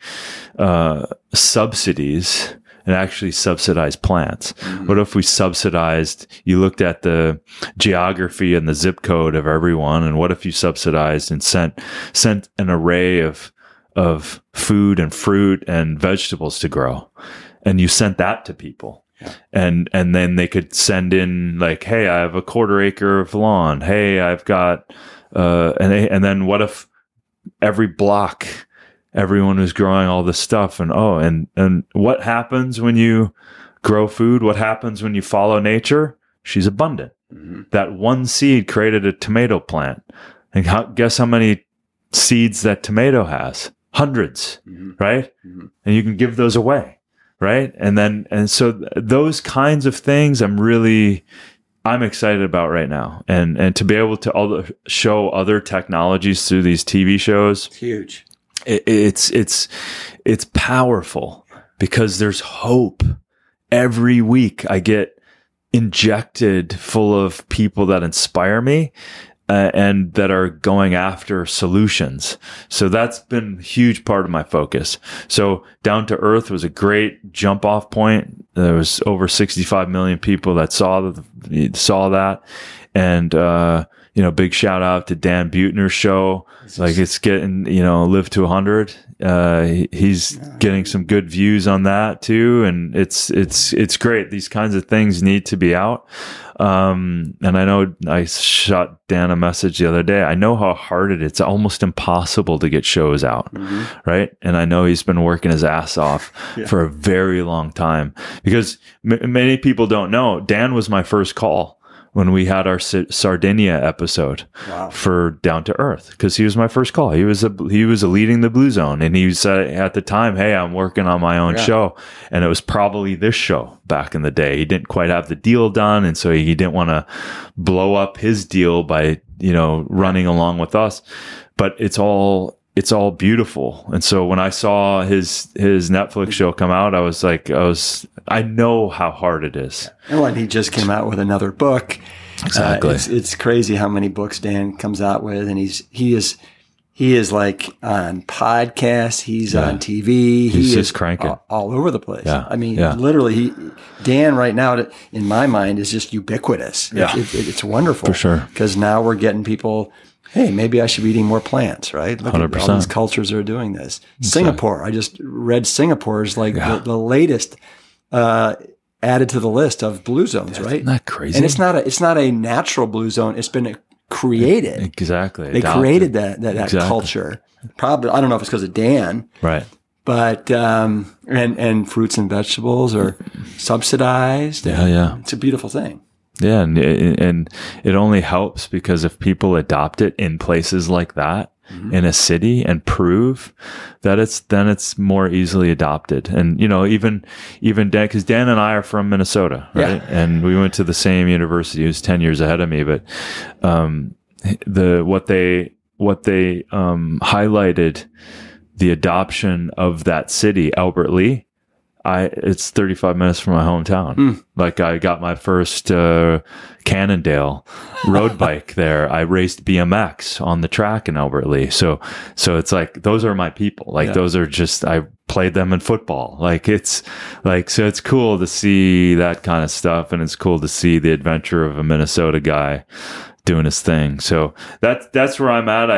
subsidies and actually subsidize plants? Mm-hmm. What if we you looked at the geography and the zip code of everyone, and what if you subsidized and sent an array of food and fruit and vegetables to grow, and you sent that to people? Yeah. And then they could send in, like, hey, I have a 1/4 acre of lawn. Hey, I've got, and then what if every block, everyone was growing all this stuff, and what happens when you grow food? What happens when you follow nature? She's abundant. Mm-hmm. That one seed created a tomato plant, and guess how many seeds that tomato has? Hundreds, mm-hmm. right? Mm-hmm. And you can give those away, right? And so those kinds of things I'm excited about right now, and to be able to show other technologies through these TV shows. It's huge. It's powerful, because there's hope. Every week I get injected full of people that inspire me, and that are going after solutions. So that's been a huge part of my focus. So Down to Earth was a great jump off point. There was over 65 million people that saw that. And, big shout out to Dan Buettner's show. Like, it's getting, Live to 100. He's getting some good views on that too. And it's great. These kinds of things need to be out. And I know I shot Dan a message the other day. I know how hard it is. It's almost impossible to get shows out. Mm-hmm. Right. And I know he's been working his ass off for a very long time, because many people don't know Dan was my first call when we had our Sardinia episode for Down to Earth, because he was my first call. He was a leading the Blue Zone, and he said at the time, "Hey, I'm working on my own show," and it was probably this show back in the day. He didn't quite have the deal done, and so he didn't want to blow up his deal by running along with us. But it's all beautiful. And so when I saw his Netflix show come out, I know how hard it is. And he just came out with another book. Exactly. It's crazy how many books Dan comes out with, and he is like on podcasts. He's on TV. He's just cranking all over the place. Yeah. I mean, literally, Dan right now, in my mind, is just ubiquitous. Yeah. It's wonderful. For sure. Because now we're getting people, hey, maybe I should be eating more plants, right? Look 100%. At all these cultures that are doing this. Singapore, I just read Singapore is like the latest added to the list of blue zones, right? Isn't that crazy? And it's not a natural blue zone. It's been create it. Exactly. They created that culture. Probably, I don't know if it's because of Dan. Right. But, and fruits and vegetables are subsidized. Yeah. It's a beautiful thing. Yeah. And it only helps because if people adopt it in places like that, in a city, and prove that it's more easily adopted. And, you know, even Dan, because Dan and I are from Minnesota, right? Yeah. And we went to the same university. He was 10 years ahead of me, but, what they highlighted, the adoption of that city, Albert Lea, it's 35 minutes from my hometown. Like, I got my first Cannondale road bike there. I raced BMX on the track in Albert Lea. So it's like, those are my people. Like, those are just, I played them in football. Like, it's like, so it's cool to see that kind of stuff. And it's cool to see the adventure of a Minnesota guy doing his thing. So that's where I'm at.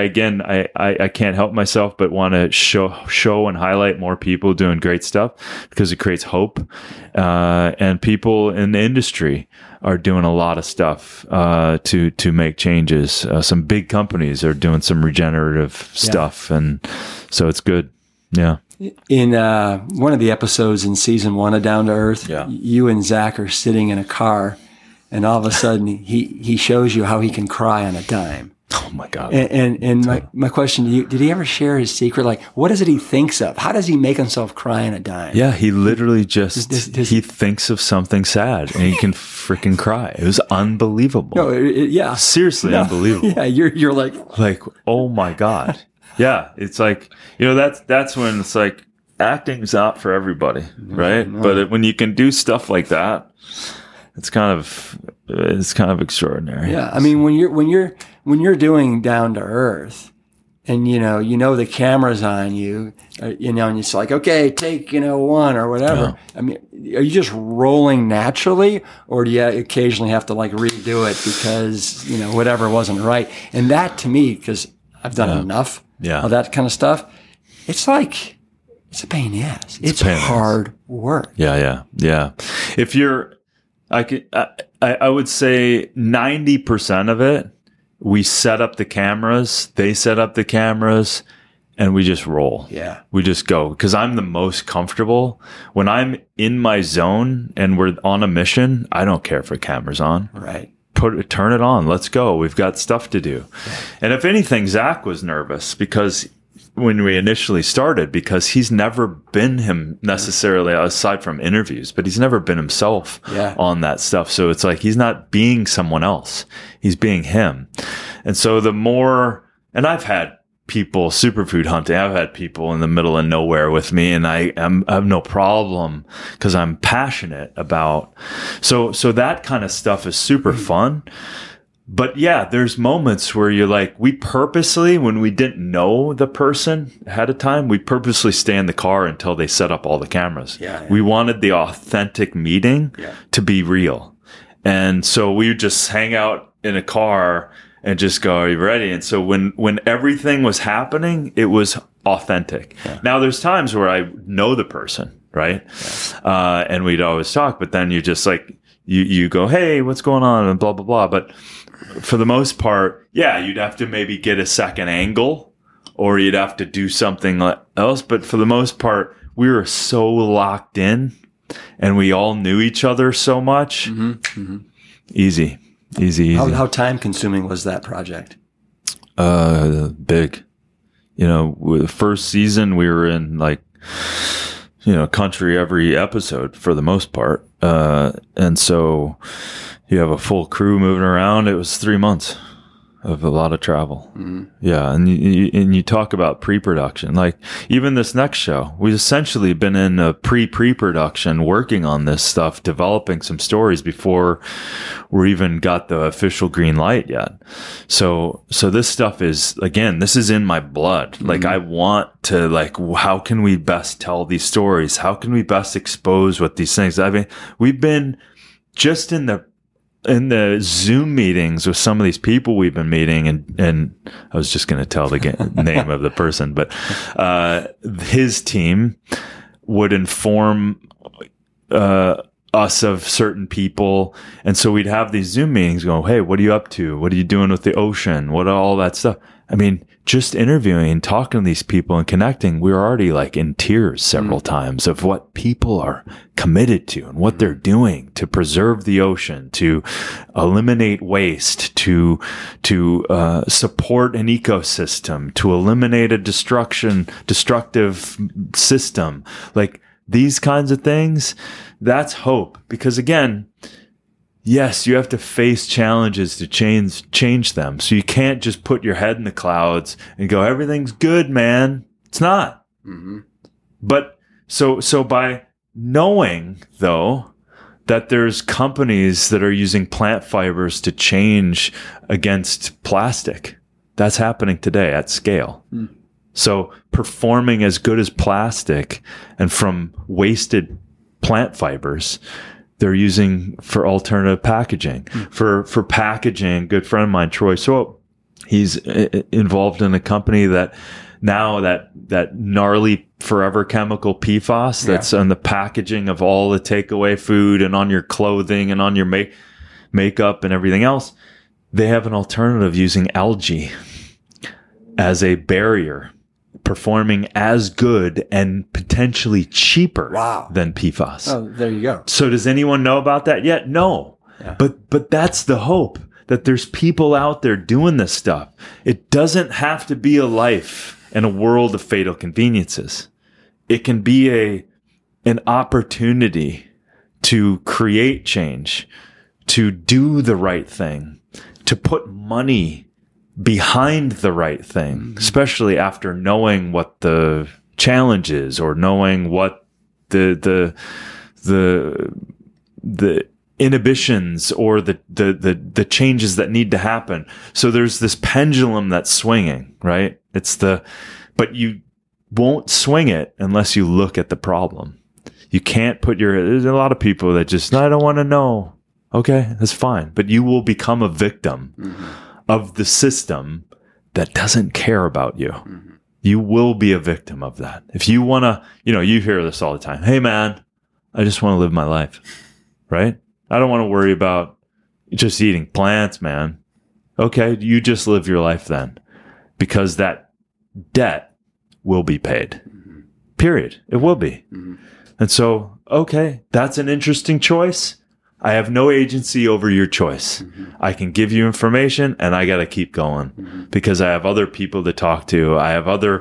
I can't help myself but want to show and highlight more people doing great stuff, because it creates hope. And people in the industry are doing a lot of stuff to make changes. Some big companies are doing some regenerative stuff, and so it's good. Yeah. In one of the episodes in season 1 of Down to Earth, you and Zach are sitting in a car, and all of a sudden he shows you how he can cry on a dime. Oh my God. And my question to you, did he ever share his secret? Like, what is it he thinks of? How does he make himself cry on a dime? Yeah, he literally just, he thinks of something sad and he can freaking cry. It was unbelievable. No, seriously unbelievable. Yeah, you're like, oh my God. Yeah, it's like, you know, that's when it's like, acting's not for everybody, right? No. But when you can do stuff like that, it's kind of extraordinary. Yeah, I mean, when you're doing Down to Earth, and you know the camera's on you, and it's like, okay, take 1 or whatever. Yeah. I mean, are you just rolling naturally, or do you occasionally have to like redo it because whatever wasn't right? And that, to me, because I've done enough of that kind of stuff, it's like, it's a pain in the ass. It's hard work. Yeah. If you're, I would say 90% of it, we set up the cameras, they set up the cameras, and we just roll. Yeah. We just go. Because I'm the most comfortable. When I'm in my zone and we're on a mission, I don't care if a camera's on. Right. Turn it on. Let's go. We've got stuff to do. Yeah. And if anything, Zach was nervous because when we initially started, because he's never been him necessarily, aside from interviews, but he's never been himself on that stuff. So it's like, he's not being someone else. He's being him. And so and I've had people superfood hunting. I've had people in the middle of nowhere with me, and I have no problem because I'm passionate about. So that kind of stuff is super fun. But yeah, there's moments where you're like, we purposely, when we didn't know the person ahead of time, we purposely stay in the car until they set up all the cameras. Yeah. We wanted the authentic meeting to be real. And so we would just hang out in a car and just go, are you ready? And so when everything was happening, it was authentic. Yeah. Now there's times where I know the person, right? Yeah. And we'd always talk, but then you just like, you go, hey, what's going on? And blah, blah, blah. But for the most part, you'd have to maybe get a second angle, or you'd have to do something else. But for the most part, we were so locked in and we all knew each other so much. Mm-hmm. Mm-hmm. Easy. How time consuming was that project? Big. The first season we were in country every episode for the most part. And so you have a full crew moving around. It was 3 months of a lot of travel. Mm-hmm. Yeah. And you talk about pre-production, like even this next show, we've essentially been in a pre-production working on this stuff, developing some stories before we even got the official green light yet. So this stuff is, again, this is in my blood. Mm-hmm. Like, I want to, how can we best tell these stories? How can we best expose what these things? I mean, we've been just in the Zoom meetings with some of these people we've been meeting, and I was just going to tell the name of the person, but his team would inform us of certain people. And so we'd have these Zoom meetings going, hey, what are you up to? What are you doing with the ocean? What all that stuff? I mean, just interviewing and talking to these people and connecting, we were already like in tears several times of what people are committed to and what they're doing to preserve the ocean, to eliminate waste, to support an ecosystem, to eliminate a destructive system. Like these kinds of things, that's hope. Because again, yes, you have to face challenges to change them. So you can't just put your head in the clouds and go, everything's good, man. It's not. Mm-hmm. But so by knowing, though, that there's companies that are using plant fibers to change against plastic, that's happening today at scale. Mm. So performing as good as plastic and from wasted plant fibers, they're using for alternative packaging. For packaging, good friend of mine, Troy Swope, he's involved in a company that now that gnarly forever chemical PFAS that's on the packaging of all the takeaway food and on your clothing and on your makeup and everything else, they have an alternative using algae as a barrier, performing as good and potentially cheaper than PFAS. Oh, there you go. So does anyone know about that yet? No. Yeah. But that's the hope, that there's people out there doing this stuff. It doesn't have to be a life and a world of fatal conveniences. It can be an opportunity to create change, to do the right thing, to put money behind the right thing, especially after knowing what the challenge is or knowing what the inhibitions or the changes that need to happen. So there's this pendulum that's swinging, right? But you won't swing it unless you look at the problem. You can't there's a lot of people that just, I don't want to know. Okay, that's fine. But you will become a victim of the system that doesn't care about you. Mm-hmm. You will be a victim of that. If you want to, you hear this all the time. Hey man, I just want to live my life, right? I don't want to worry about just eating plants, man. Okay, you just live your life then, because that debt will be paid. Mm-hmm. Period. It will be. Mm-hmm. And so, okay, that's an interesting choice. I have no agency over your choice. Mm-hmm. I can give you information and I got to keep going because I have other people to talk to. I have other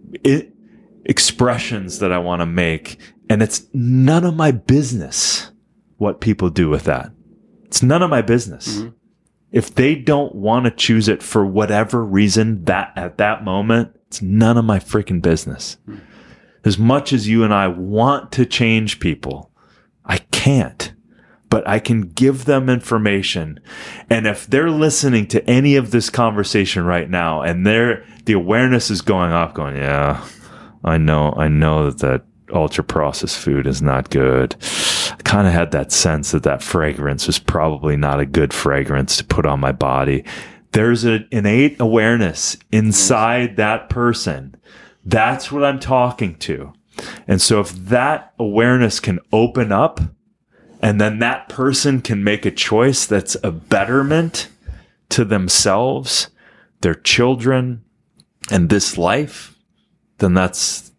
expressions that I want to make. And it's none of my business what people do with that. It's none of my business. Mm-hmm. If they don't want to choose it for whatever reason that at that moment, it's none of my freaking business. Mm-hmm. As much as you and I want to change people, I can't. But I can give them information. And if they're listening to any of this conversation right now and the awareness is going up, going, yeah, I know that ultra processed food is not good. I kind of had that sense that fragrance was probably not a good fragrance to put on my body. There's an innate awareness inside that person. That's what I'm talking to. And so if that awareness can open up, and then that person can make a choice that's a betterment to themselves, their children, and this life, then that's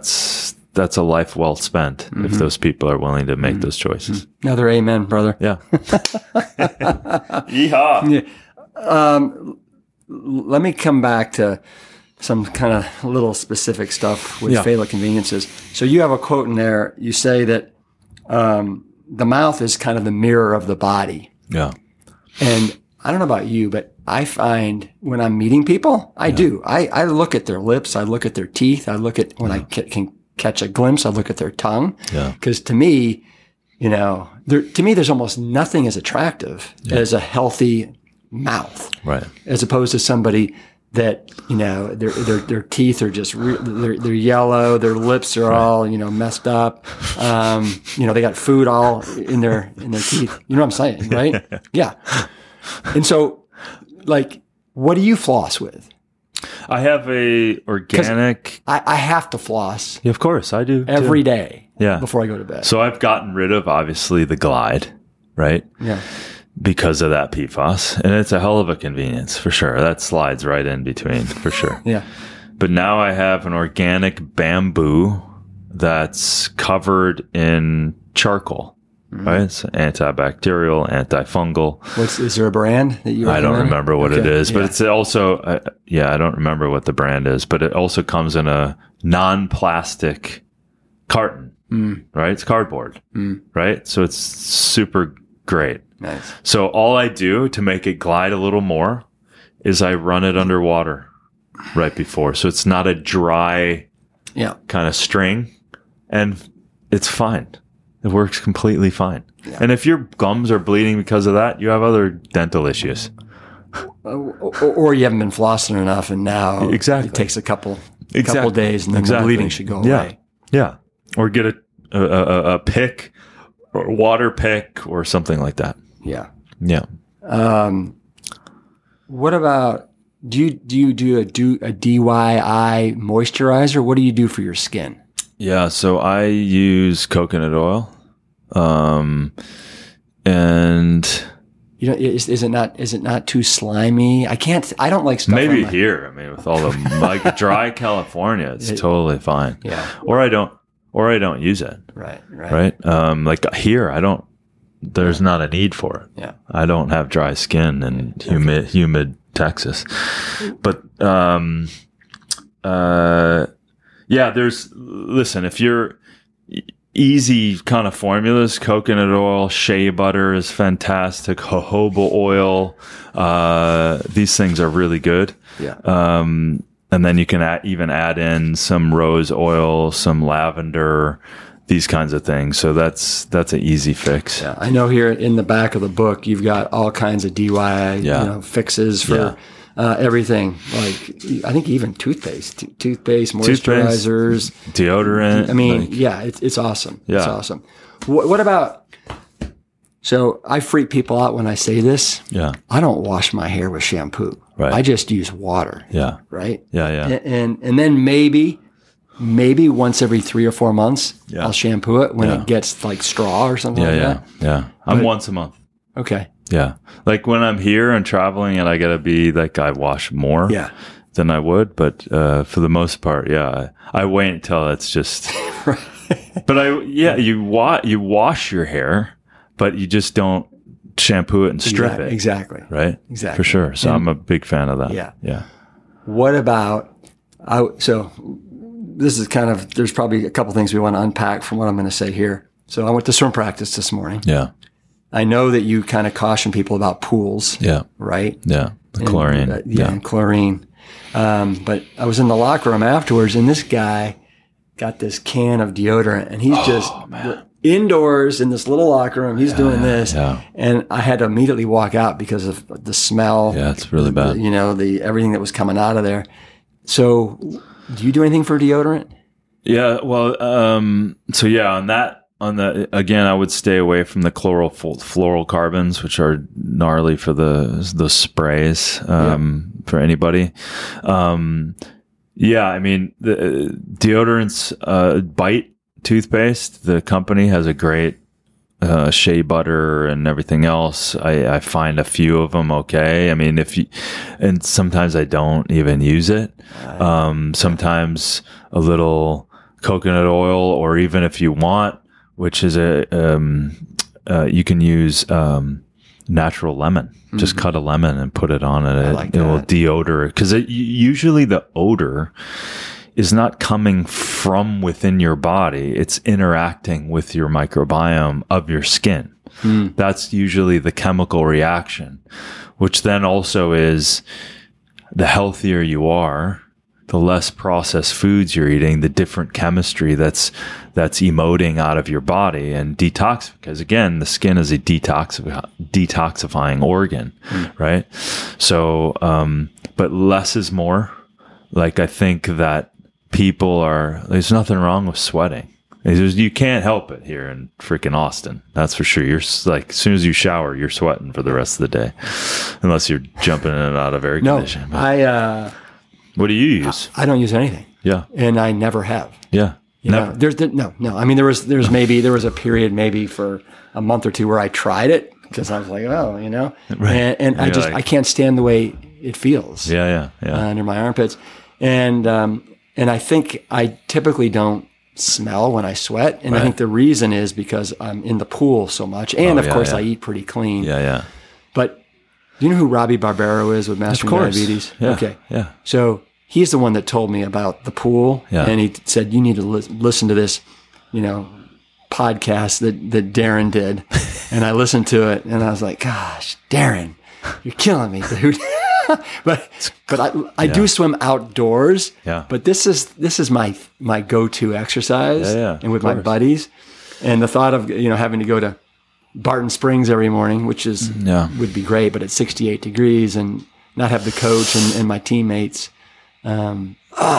a life well spent if those people are willing to make those choices. Another amen, brother. Yeah. Yeehaw. Yeah. Let me come back to some kind of little specific stuff with fatal conveniences. So you have a quote in there. You say that the mouth is kind of the mirror of the body. Yeah. And I don't know about you, but I find when I'm meeting people, I do. I look at their lips. I look at their teeth. I look at when I can catch a glimpse. I look at their tongue. Yeah. Because to me, there's almost nothing as attractive as a healthy mouth. Right. As opposed to somebody that, their teeth are just, they're yellow, their lips are all, messed up. They got food all in their teeth. You know what I'm saying, right? Yeah. And so, what do you floss with? I have a organic. I have to floss Yeah, of course, I do every too. day. Yeah. Before I go to bed. So I've gotten rid of obviously the Glide, right? Yeah. Because of that PFAS, and it's a hell of a convenience for sure. That slides right in between for sure. Yeah. But now I have an organic bamboo that's covered in charcoal. Right, it's antibacterial, antifungal. Is there a brand that you recommend? I don't remember what it is, but yeah. it's also I don't remember what the brand is, but it also comes in a non-plastic carton. Right, it's cardboard. Right, so it's super great. Nice. So all I do to make it glide a little more is I run it underwater right before, so it's not a dry kind of string, and it's fine. It works completely fine. Yeah. And if your gums are bleeding because of that, you have other dental issues. Or you haven't been flossing enough, and now it takes a couple days, and then the bleeding should go away. Yeah. Or get a pick, or a water pick, or something like that. Yeah. Yeah. What about, do you do a DIY moisturizer? What do you do for your skin? Yeah, so I use coconut oil, and is it not too slimy? I don't like stuff. Maybe here, I mean, with all the like dry California, it's totally fine. Yeah, or I don't use it. Right. Like here, there's not a need for it. Yeah, I don't have dry skin in humid Texas, but listen, if you're easy kind of formulas, coconut oil, shea butter is fantastic, jojoba oil, these things are really good. Yeah. And then you can even add in some rose oil, some lavender, these kinds of things. So that's an easy fix. Yeah. I know here in the back of the book, you've got all kinds of DIY fixes for everything. Like, I think even toothpaste, moisturizers, deodorant. I mean, it's awesome. Yeah. It's awesome. What about, so I freak people out when I say this. Yeah. I don't wash my hair with shampoo. Right. I just use water. Yeah. Right. Yeah. And then maybe once every 3 or 4 months, I'll shampoo it when it gets like straw or something like that. Yeah. I'm once a month. Okay. Yeah. Like when I'm here and traveling and I got to be like, I wash more than I would. But for the most part, I wait until it's just, but you wash your hair, but you just don't shampoo it and strip it. Exactly. Right. Exactly. For sure. So I'm a big fan of that. Yeah. Yeah. What about, so this is kind of, there's probably a couple things we want to unpack from what I'm going to say here. So I went to swim practice this morning. Yeah. I know that you kind of caution people about pools. Yeah. Right? Yeah. The chlorine. And chlorine. But I was in the locker room afterwards, and this guy got this can of deodorant, and he's just indoors in this little locker room. He's doing this. Yeah. And I had to immediately walk out because of the smell. Yeah, it's really bad. Everything that was coming out of there. So do you do anything for deodorant? Yeah. Well, on the again, I would stay away from the fluorocarbons, which are gnarly for the sprays for anybody. I mean, the deodorants, Bite toothpaste, the company has a great shea butter and everything else. I find a few of them okay. I mean, and sometimes I don't even use it. Sometimes a little coconut oil, or even if you want, which is you can use natural lemon. Just cut a lemon and put it on it. It will deodor, because usually the odor is not coming from within your body. It's interacting with your microbiome of your skin. That's usually the chemical reaction, which then also is, the healthier you are, the less processed foods you're eating, the different chemistry that's emoting out of your body and detox. Because again, the skin is a detoxifying organ, right? So, but less is more. Like, I think that there's nothing wrong with sweating. You can't help it here in freaking Austin. That's for sure. You're like, as soon as you shower, you're sweating for the rest of the day, unless you're jumping in and out of air conditioning. What do you use? I don't use anything. Yeah. And I never have. Yeah. Never. No. I mean, there was a period maybe for a month or two where I tried it because I was like, Right. and I can't stand the way it feels. Yeah. Under my armpits. And I think I typically don't smell when I sweat. And I think the reason is because I'm in the pool so much. And of course I eat pretty clean. Yeah. But do you know who Robbie Barbero is with Mastering Diabetes? Yeah. Okay. Yeah. So he's the one that told me about the pool. Yeah. And he said, you need to listen to this, podcast that Darren did. And I listened to it and I was like, gosh, Darren, you're killing me, dude. but I do swim outdoors. Yeah. But this is my go-to exercise. Yeah, and with my buddies. And the thought of, having to go to Barton Springs every morning, which would be great, but it's 68 degrees and not have the coach and my teammates. Listen,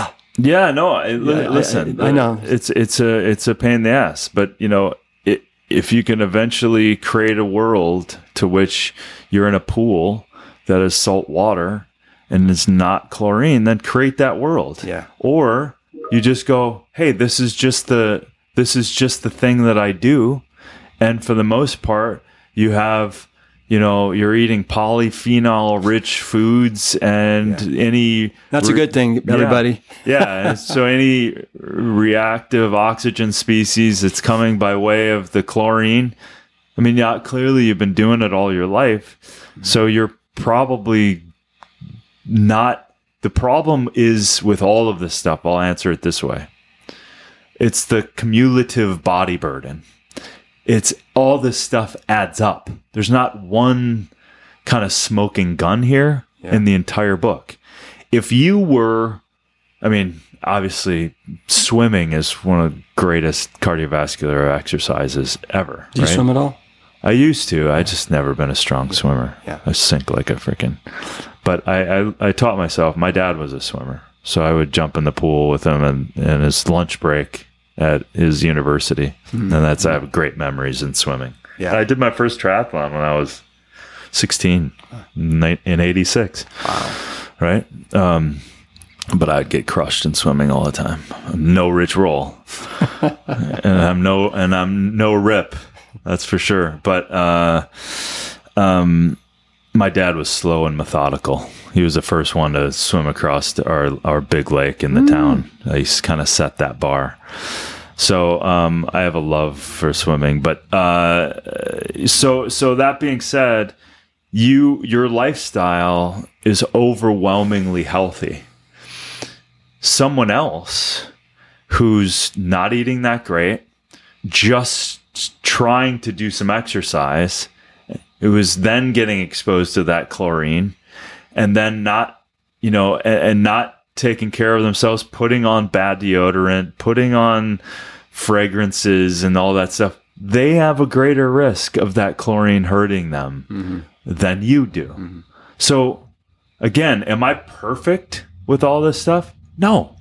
I know it's a pain in the ass, but if you can eventually create a world to which you're in a pool that is salt water and it's not chlorine, then create that world. Yeah. Or you just go, hey, this is just the thing that I do. And for the most part, you have, you're eating polyphenol rich foods and that's a good thing, everybody. Yeah. So any reactive oxygen species that's coming by way of the chlorine, I mean, clearly you've been doing it all your life. So you're probably not. The problem is with all of this stuff. I'll answer it this way. It's the cumulative body burden. It's all this stuff adds up. There's not one kind of smoking gun here in the entire book. If you were, obviously swimming is one of the greatest cardiovascular exercises ever. Do you swim at all? I used to. I just never been a strong swimmer. Yeah. I sink like a freaking. But I taught myself. My dad was a swimmer, so I would jump in the pool with him and his lunch break at his university. And I have great memories in swimming. Yeah. I did my first triathlon when I was 16 in 86. Wow. Right? But I'd get crushed in swimming all the time. No Rich Roll. and I'm no Rip. That's for sure. But my dad was slow and methodical. He was the first one to swim across our big lake in the town. He kind of set that bar. So I have a love for swimming. But so that being said, your lifestyle is overwhelmingly healthy. Someone else who's not eating that great, just trying to do some exercise, it was then getting exposed to that chlorine, and then not taking care of themselves, putting on bad deodorant, putting on fragrances and all that stuff. They have a greater risk of that chlorine hurting them than you do. So again, am I perfect with all this stuff? No.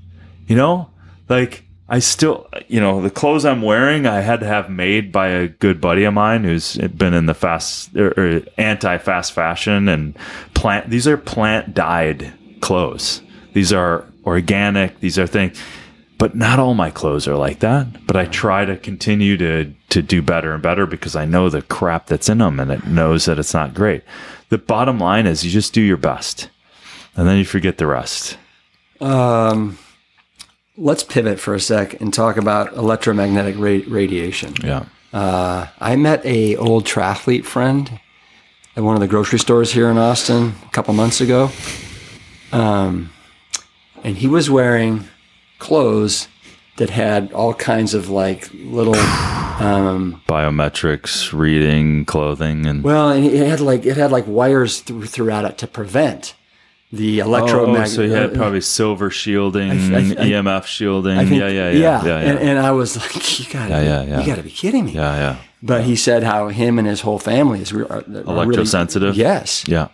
I still, the clothes I'm wearing, I had to have made by a good buddy of mine who's been in the fast or anti-fast fashion and these are plant dyed clothes. These are organic. These are things, but not all my clothes are like that. But I try to continue to do better and better because I know the crap that's in them and it knows that it's not great. The bottom line is you just do your best and then you forget the rest. Let's pivot for a sec and talk about electromagnetic radiation. Yeah. I met a old triathlete friend at one of the grocery stores here in Austin a couple months ago. And he was wearing clothes that had all kinds of like little biometrics, reading, clothing, and and it had like wires throughout it to prevent the electromagnetic. So you had probably silver shielding, EMF shielding. I think, yeah. And I was like, you gotta be kidding me. Yeah. But he said how him and his whole family are electrosensitive. Really, yes. Yeah.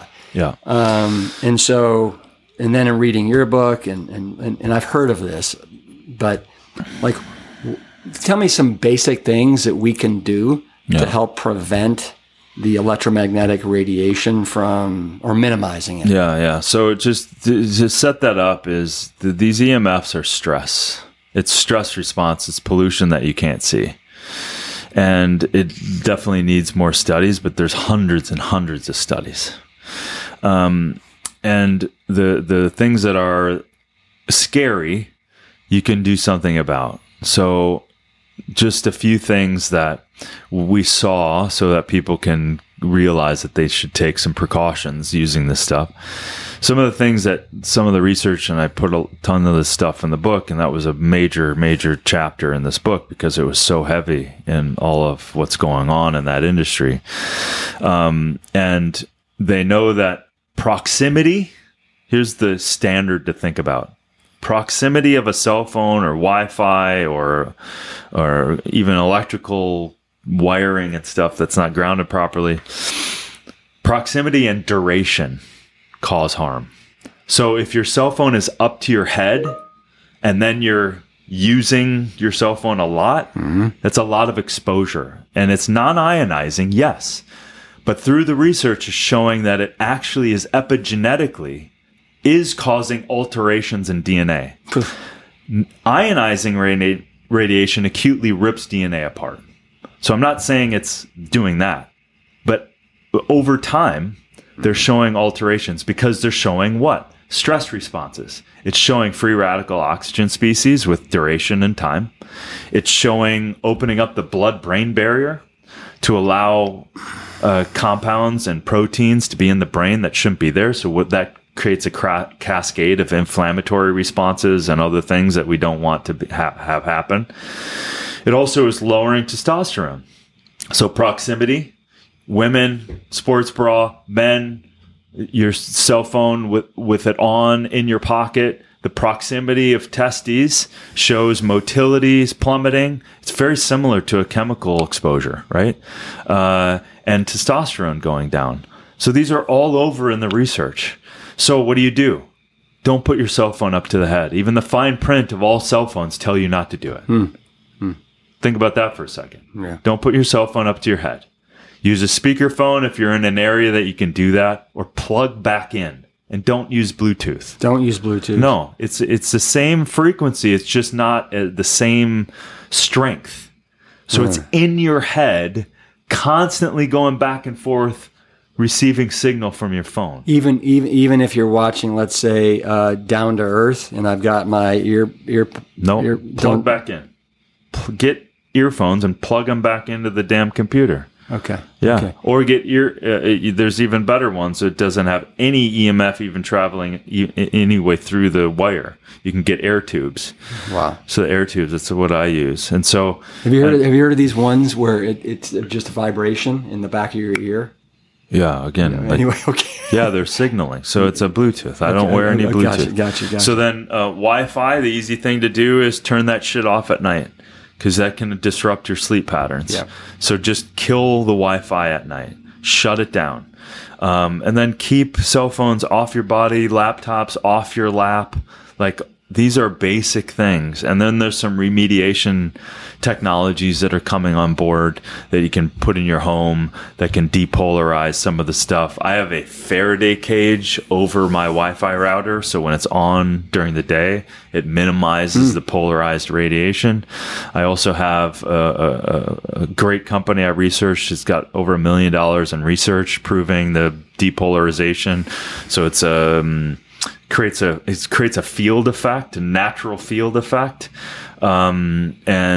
And then in reading your book, and I've heard of this, but like, tell me some basic things that we can do to help prevent the electromagnetic radiation from, or minimizing it. Yeah. So just to set that up is these EMFs are stress. It's stress response. It's pollution that you can't see. And it definitely needs more studies, but there's hundreds and hundreds of studies. And the things that are scary, you can do something about. So just a few things that we saw so that people can realize that they should take some precautions using this stuff. Some of the things that some of the research, and I put a ton of this stuff in the book, and that was a major chapter in this book because it was so heavy in all of what's going on in that industry. And they know that proximity, here's the standard to think about. Proximity of a cell phone or Wi-Fi or even electrical wiring and stuff that's not grounded properly, proximity and duration cause harm. So if your cell phone is up to your head and then you're using your cell phone a lot, that's a lot of exposure. And it's non-ionizing, yes. But through the research is showing that it actually is epigenetically is causing alterations in DNA. Ionizing radiation acutely rips DNA apart. So I'm not saying it's doing that, but over time, they're showing alterations because they're showing what? Stress responses. It's showing free radical oxygen species with duration and time. It's showing opening up the blood-brain barrier to allow compounds and proteins to be in the brain that shouldn't be there. So what that creates a cascade of inflammatory responses and other things that we don't want to have happen. It also is lowering testosterone. So proximity, women, sports bra, men, your cell phone with it on in your pocket. The proximity of testes shows motility is plummeting. It's very similar to a chemical exposure, right? And testosterone going down. So these are all over in the research. So what do? Don't put your cell phone up to the head. Even the fine print of all cell phones tell you not to do it. Think about that for a second. Yeah. Don't put your cell phone up to your head. Use a speakerphone if you're in an area that you can do that, or plug back in. And don't use Bluetooth. Don't use Bluetooth. No, it's the same frequency. It's just not the same strength. So it's in your head, constantly going back and forth, receiving signal from your phone. Even if you're watching, let's say, Down to Earth, and I've got my plug back in. Get earphones and plug them back into the damn computer. Okay. Yeah. Okay. Or get there's even better ones. So it doesn't have any EMF even traveling anyway through the wire. You can get air tubes. Wow. So the air tubes, that's what I use. And so have you heard of these ones where it's just a vibration in the back of your ear? Yeah. Again. Anyway. Okay. Yeah, they're signaling. So it's a Bluetooth. I don't wear any Bluetooth. Gotcha. So then Wi-Fi, the easy thing to do is turn that shit off at night, because that can disrupt your sleep patterns. Yeah. So just kill the Wi-Fi at night. Shut it down. And then keep cell phones off your body, laptops off your lap. Like, these are basic things. And then there's some remediation technologies that are coming on board that you can put in your home that can depolarize some of the stuff. I have a Faraday cage over my Wi-Fi router, so when it's on during the day, it minimizes the polarized radiation. I also have a great company I researched. It's got over $1 million in research proving the depolarization. So it's creates a field effect, a natural field effect, and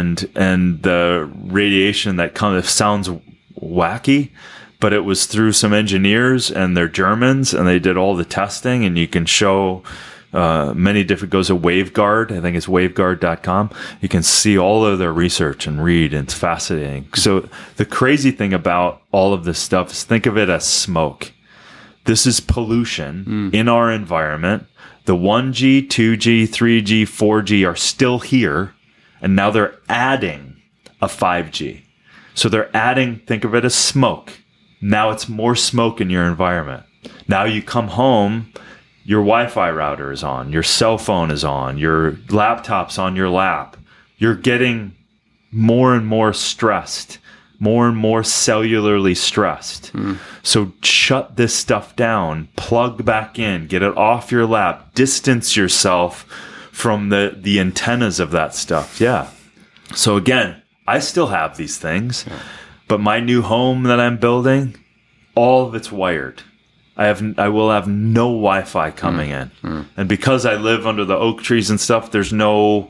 the radiation that kind of sounds wacky, but it was through some engineers, and they're Germans, and they did all the testing, and you can show many different, goes to WaveGuard. I think it's waveguard.com. You can see all of their research and read, and it's fascinating. So the crazy thing about all of this stuff is, think of it as smoke. This is pollution in our environment. The 1G, 2G, 3G, 4G are still here, and now they're adding a 5G. So they're adding, think of it as smoke. Now it's more smoke in your environment. Now you come home, your Wi-Fi router is on, your cell phone is on, your laptop's on your lap. You're getting more and more stressed more and more cellularly stressed. So shut this stuff down, plug back in, get it off your lap, distance yourself from the antennas of that stuff. Yeah. So again, I still have these things, but my new home that I'm building, all of it's wired. I will have no Wi-Fi coming in. And because I live under the oak trees and stuff, there's no,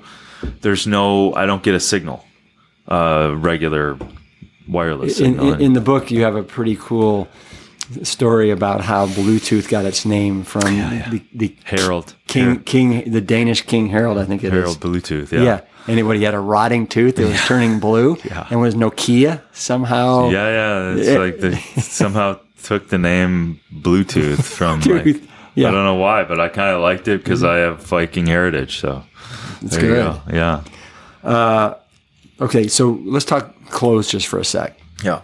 I don't get a signal, regular wireless signal. In the book, you have a pretty cool story about how Bluetooth got its name from the Harold. King, the Danish King Harold, I think it Harold is. Bluetooth, Yeah. And he had a rotting tooth. It was turning blue. And was Nokia somehow. It's like they somehow took the name Bluetooth from like, I don't know why, but I kind of liked it because I have Viking heritage. So it's good. You go. Yeah. Okay, so let's talk clothes just for a sec. Yeah.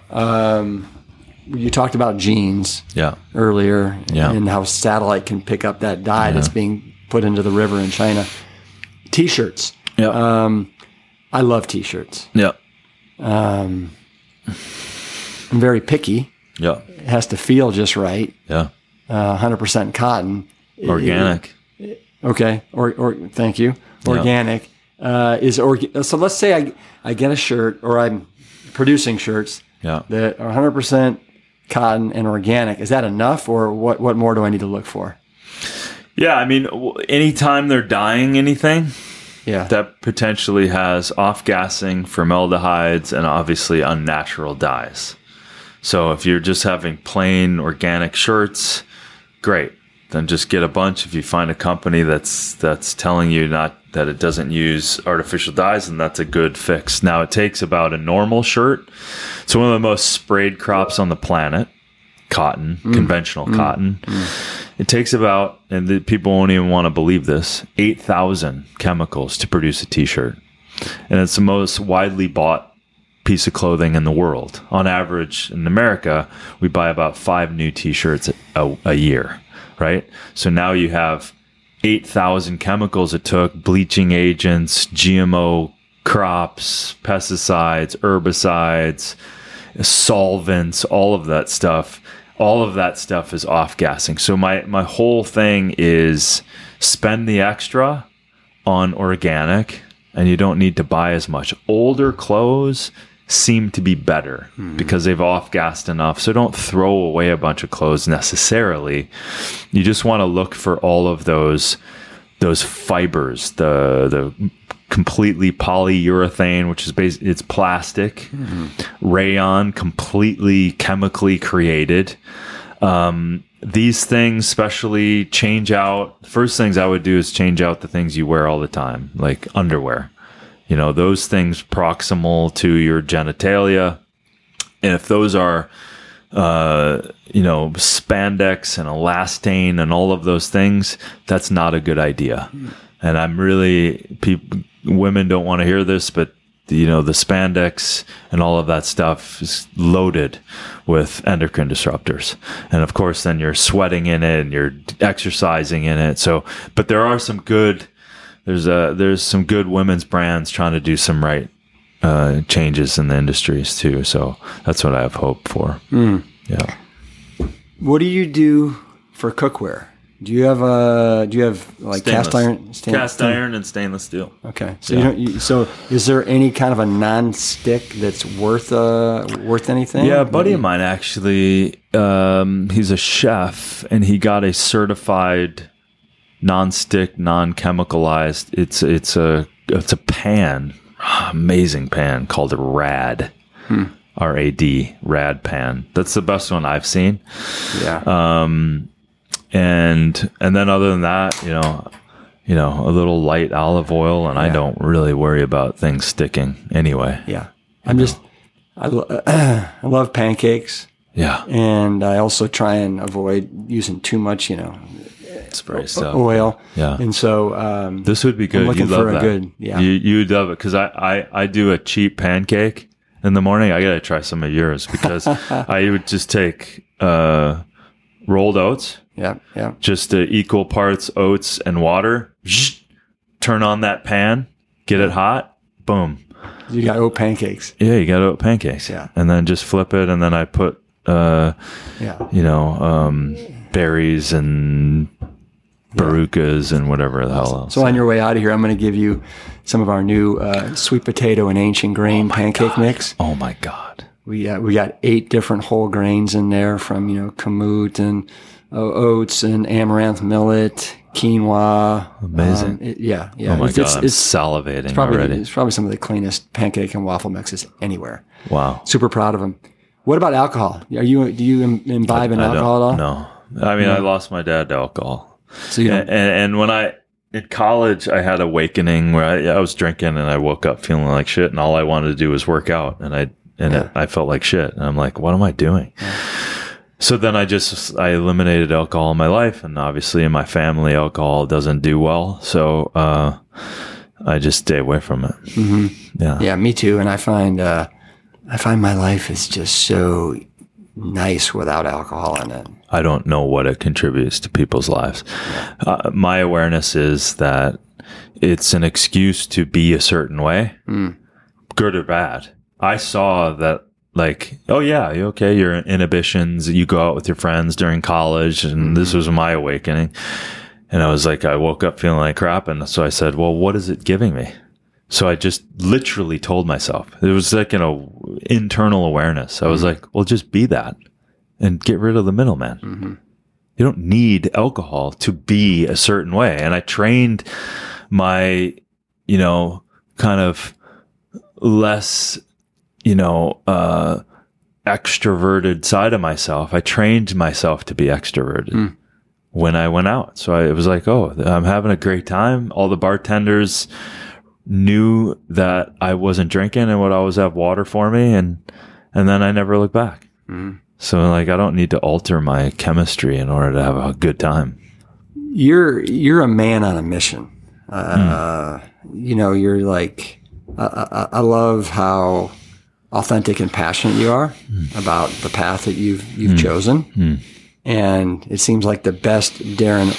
You talked about jeans earlier and how satellite can pick up that dye that's being put into the river in China. T-shirts. Yeah. I love T-shirts. Yeah. I'm very picky. Yeah. It has to feel just right. Yeah. 100% cotton. Organic. Okay. Or thank you. Organic. So let's say I get a shirt, or I'm producing shirts that are 100% cotton and organic. Is that enough, or what more do I need to look for? Yeah, I mean, anytime they're dyeing anything, that potentially has off-gassing, formaldehydes, and obviously unnatural dyes. So if you're just having plain organic shirts, great. Then just get a bunch. If you find a company that's telling you not that it doesn't use artificial dyes, and that's a good fix. Now, it takes about a normal shirt. It's one of the most sprayed crops on the planet, cotton, conventional cotton. It takes about, and people won't even want to believe this, 8,000 chemicals to produce a T-shirt. And it's the most widely bought piece of clothing in the world. On average, in America, we buy about 5 new T-shirts a year, right? So now you have 8,000 chemicals it took, bleaching agents, GMO crops, pesticides, herbicides, solvents, all of that stuff. All of that stuff is off-gassing. So my whole thing is spend the extra on organic, and you don't need to buy as much. Older clothes seem to be better because they've off-gassed enough. So don't throw away a bunch of clothes necessarily. You just want to look for all of those fibers, the completely polyurethane, which is basically, it's plastic, rayon, completely chemically created. These things especially change out. First things I would do is change out the things you wear all the time, like underwear. You know, those things proximal to your genitalia. And if those are, spandex and elastane and all of those things, that's not a good idea. And I'm really, women don't want to hear this, but the spandex and all of that stuff is loaded with endocrine disruptors. And of course, then you're sweating in it and you're exercising in it. So, but there are some good, there's some good women's brands trying to do some right changes in the industries too. So that's what I have hope for. Yeah. What do you do for cookware? Do you have like cast iron? Cast iron and stainless steel. Okay. So so is there any kind of a non-stick that's worth anything? Yeah, a buddy of mine actually, he's a chef, and he got a certified non-stick, non-chemicalized. It's a pan, amazing pan called RAD. RAD, RAD pan. That's the best one I've seen. Yeah. And then other than that, a little light olive oil, and I don't really worry about things sticking anyway. Yeah. I love pancakes. Yeah. And I also try and avoid using too much, spray stuff, oil. Yeah. And so this would be good. I'm looking You'd love for that. Good. Yeah. You'd love it because I do a cheap pancake in the morning. I gotta try some of yours because I would just take rolled oats. Yeah. Just equal parts oats and water. Turn on that pan, get it hot, boom. You got oat pancakes. Yeah, you got oat pancakes. Yeah. And then just flip it, and then I put, berries and barukas and whatever the hell else. So on your way out of here, I'm going to give you some of our new sweet potato and ancient grain pancake mix. Oh my God. We got 8 different whole grains in there from, kamut and oats and amaranth millet, quinoa. Amazing. Oh my God, I'm salivating already. It's probably some of the cleanest pancake and waffle mixes anywhere. Wow. Super proud of them. What about alcohol? Do you imbibe in alcohol at all? No. I mean, I lost my dad to alcohol. So you don't, and when in college, I had awakening where I was drinking and I woke up feeling like shit, and all I wanted to do was work out, and I felt like shit, and I'm like, what am I doing? Yeah. So then I eliminated alcohol in my life, and obviously in my family, alcohol doesn't do well. So I just stay away from it. Mm-hmm. Yeah, me too. And I find my life is just so nice without alcohol in it. I don't know what it contributes to people's lives. Yeah. My awareness is that it's an excuse to be a certain way, good or bad. I saw that, like, oh yeah, okay, your inhibitions, you go out with your friends during college, and this was my awakening. And I was like, I woke up feeling like crap, and so I said, well, what is it giving me? So I just literally told myself, it was like internal awareness. I was like, well, just be that and get rid of the middleman. Mm-hmm. You don't need alcohol to be a certain way. And I trained my, kind of less, extroverted side of myself. I trained myself to be extroverted when I went out. So it was like, oh, I'm having a great time. All the bartenders knew that I wasn't drinking and would always have water for me. And then I never looked back. Mm. So like, I don't need to alter my chemistry in order to have a good time. You're a man on a mission. You're like, I love how authentic and passionate you are about the path that you've chosen. And it seems like the best Darren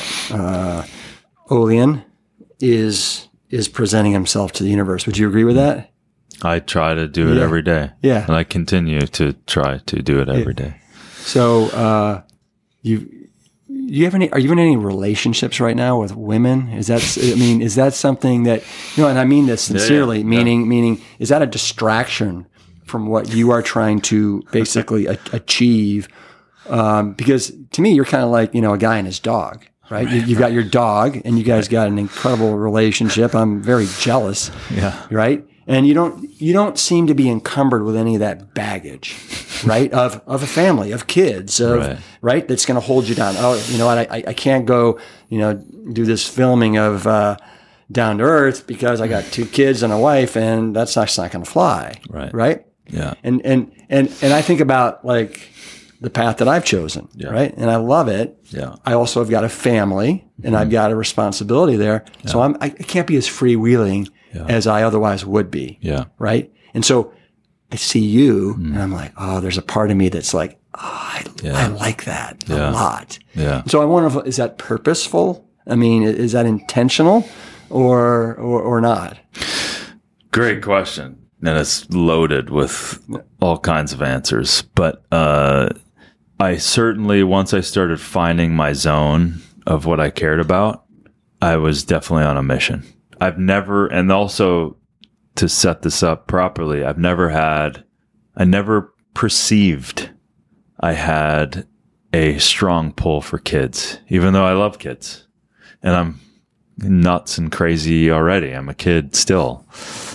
Olean is presenting himself to the universe. Would you agree with that? I try to do it every day. Yeah. And I continue to try to do it every day. So, are you in any relationships right now with women? Is that something that, and I mean this sincerely, meaning, is that a distraction from what you are trying to basically achieve? Because to me, you're kind of like, a guy and his dog. Right? You've got your dog, and you guys got an incredible relationship. I'm very jealous. Yeah. Right? And you don't seem to be encumbered with any of that baggage, right? Of a family, of kids, right? That's going to hold you down. Oh, you know what? I can't go, do this filming of Down to Earth because I got 2 kids and a wife, and that's not going to fly. Right? Yeah. And I think about like the path that I've chosen, right? And I love it. Yeah. I also have got a family, and I've got a responsibility there. Yeah. So I can't be as freewheeling as I otherwise would be. Yeah. Right. And so I see you, and I'm like, oh, there's a part of me that's like, I like that a lot. Yeah. So I wonder, is that purposeful? I mean, is that intentional or not? Great question. And it's loaded with all kinds of answers. But I certainly, once I started finding my zone of what I cared about, I was definitely on a mission. I've never, and also to set this up properly, I never perceived I had a strong pull for kids, even though I love kids. And I'm nuts and crazy already. I'm a kid still.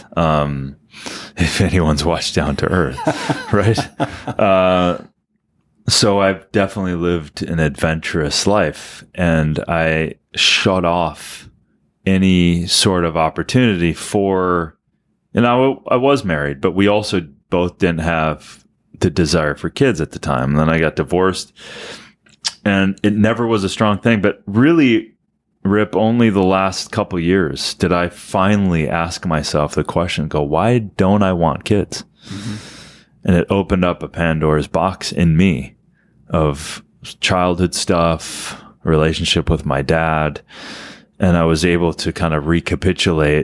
If anyone's watched Down to Earth, right? So I've definitely lived an adventurous life, and I shut off any sort of opportunity for, and I was married, but we also both didn't have the desire for kids at the time. And then I got divorced, and it never was a strong thing, but really, Rip, only the last couple years did I finally ask myself the question, why don't I want kids? Mm-hmm. And it opened up a Pandora's box in me of childhood stuff, relationship with my dad. And I was able to kind of recapitulate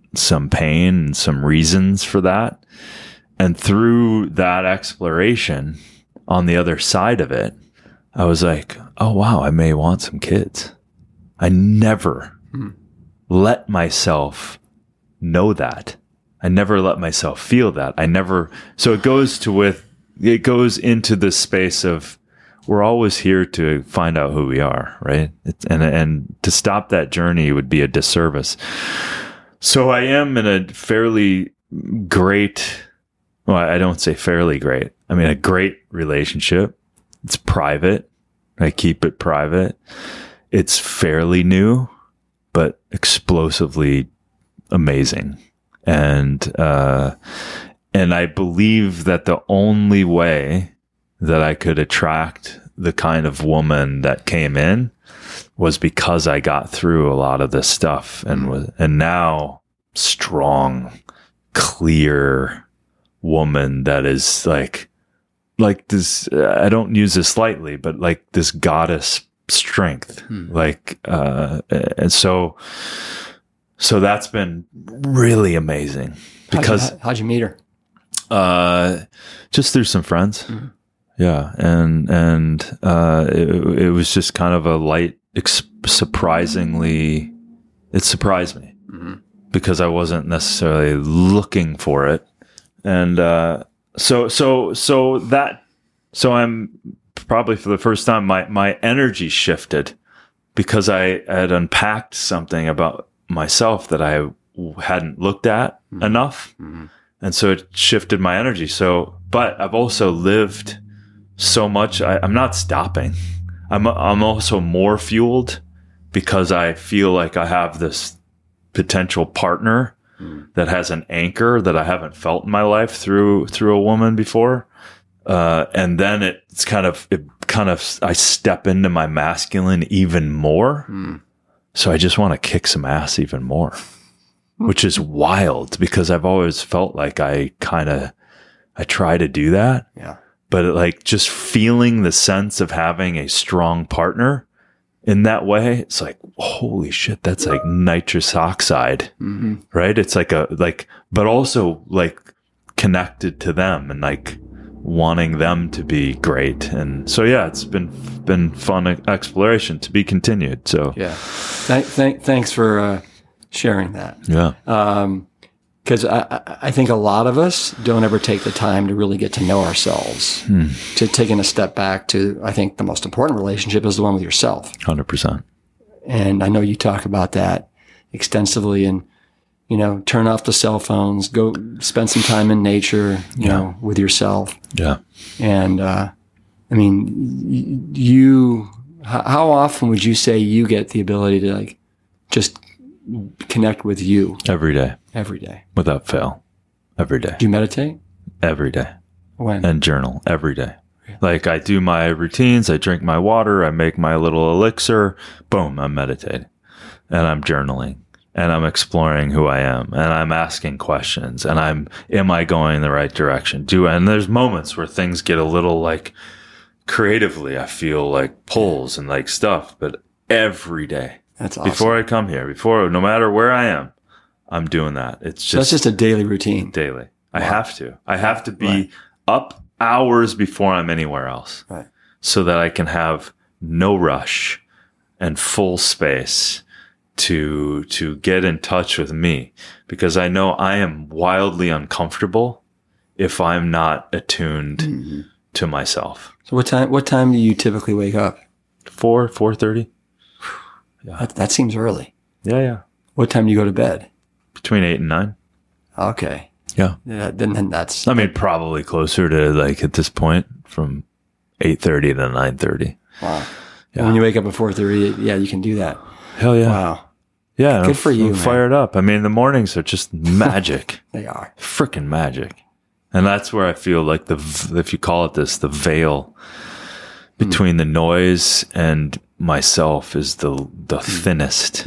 some pain and some reasons for that. And through that exploration, on the other side of it, I was like, oh, wow, I may want some kids. I never let myself know that. I never let myself feel that. So it goes into this space of, we're always here to find out who we are, right? And to stop that journey would be a disservice. So I am in a fairly great, well, I don't say fairly great. I mean, a great relationship. It's private. I keep it private. It's fairly new, but explosively amazing. And I believe that the only way that I could attract the kind of woman that came in was because I got through a lot of this stuff and now strong, clear woman that is like this, I don't use this lightly, but like this goddess strength. And so that's been really amazing because how'd you meet her? Just through some friends. Mm-hmm. Yeah. And it was just kind of a light, surprisingly, it surprised me because I wasn't necessarily looking for it. And, so I'm probably for the first time, my energy shifted because I had unpacked something about myself that I hadn't looked at enough. Mm-hmm. And so it shifted my energy. But I've also lived so much. I'm not stopping. I'm also more fueled because I feel like I have this potential partner that has an anchor that I haven't felt in my life through a woman before. And then it kind of, I step into my masculine even more. So I just want to kick some ass even more, which is wild because I've always felt like I try to do that. Yeah. But like just feeling the sense of having a strong partner in that way, it's like, holy shit, that's like nitrous oxide, right? It's like but also like connected to them and like wanting them to be great. And so, yeah, it's been fun exploration to be continued. So yeah, thanks for sharing that. Yeah. Because I think a lot of us don't ever take the time to really get to know ourselves. To taking a step back to, I think the most important relationship is the one with yourself. 100%. And I know you talk about that extensively and, turn off the cell phones, go spend some time in nature, you know, with yourself. Yeah. And, I mean, how often would you say you get the ability to like just connect with you? Every day. Every day. Without fail. Every day. Do you meditate? Every day. When? And journal every day. Like I do my routines, I drink my water, I make my little elixir, boom, I'm meditating and I'm journaling and I'm exploring who I am and I'm asking questions and am I going in the right direction? And there's moments where things get a little like creatively, I feel like pulls and like stuff, but every day. That's awesome. Before I come here, no matter where I am, I'm doing that. It's just, so that's just a daily routine. Daily. Wow. I have to be up hours before I'm anywhere else. Right. So that I can have no rush and full space to get in touch with me, because I know I am wildly uncomfortable if I'm not attuned to myself. So what time do you typically wake up? 4:30. Yeah. That seems early. Yeah. What time do you go to bed? Between 8 and 9. Okay. Yeah. Then that's... I mean, probably closer to like at this point from 8:30 to 9:30. Wow. Yeah. When you wake up at 4:30, yeah, you can do that. Hell yeah. Wow. Yeah. Good for you, I'm fired up. I mean, the mornings are just magic. They are. Freaking magic. And that's where I feel like if you call it this, the veil between the noise and myself is the thinnest.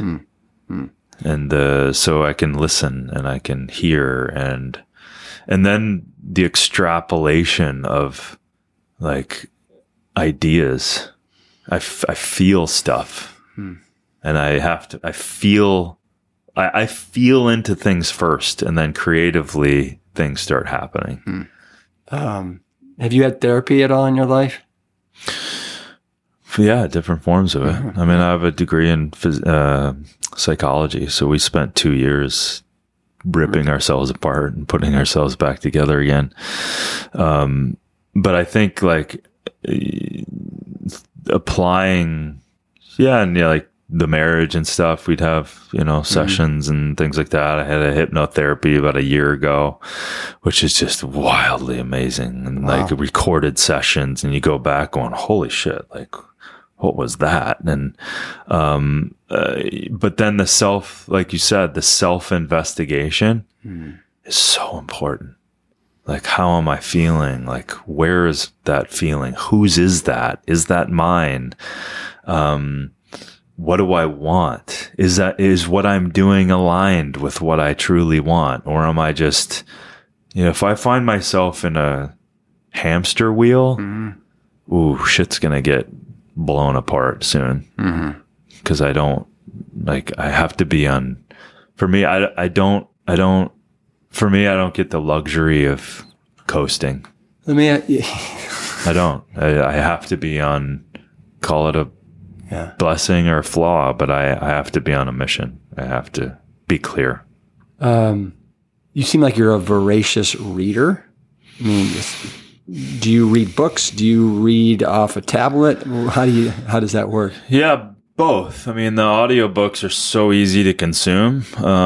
And so I can listen and I can hear and then the extrapolation of like ideas. I feel stuff and I feel I feel into things first, and then creatively things start happening. Have you had therapy at all in your life? Yeah, different forms of it. I mean, I have a degree in psychology, so we spent 2 years ripping ourselves apart and putting ourselves back together again. But I think like applying, like the marriage and stuff, we'd have, sessions and things like that. I had a hypnotherapy about a year ago, which is just wildly amazing. And like recorded sessions, and you go back going, holy shit, like what was that? And, but then like you said, the self-investigation is so important. Like, how am I feeling? Like, where is that feeling? Whose is that? Is that mine? What do I want? Is what I'm doing aligned with what I truly want? Or am I just, if I find myself in a hamster wheel, shit's going to get blown apart soon. Cause I don't have to be on, for me, I don't get the luxury of coasting. I don't, I have to be on, call it a blessing or a flaw, but I have to be on a mission. I have to be clear. You seem like you're a voracious reader. I mean, do you read books? Do you read off a tablet? How does that work? Yeah, both. I mean, the audiobooks are so easy to consume.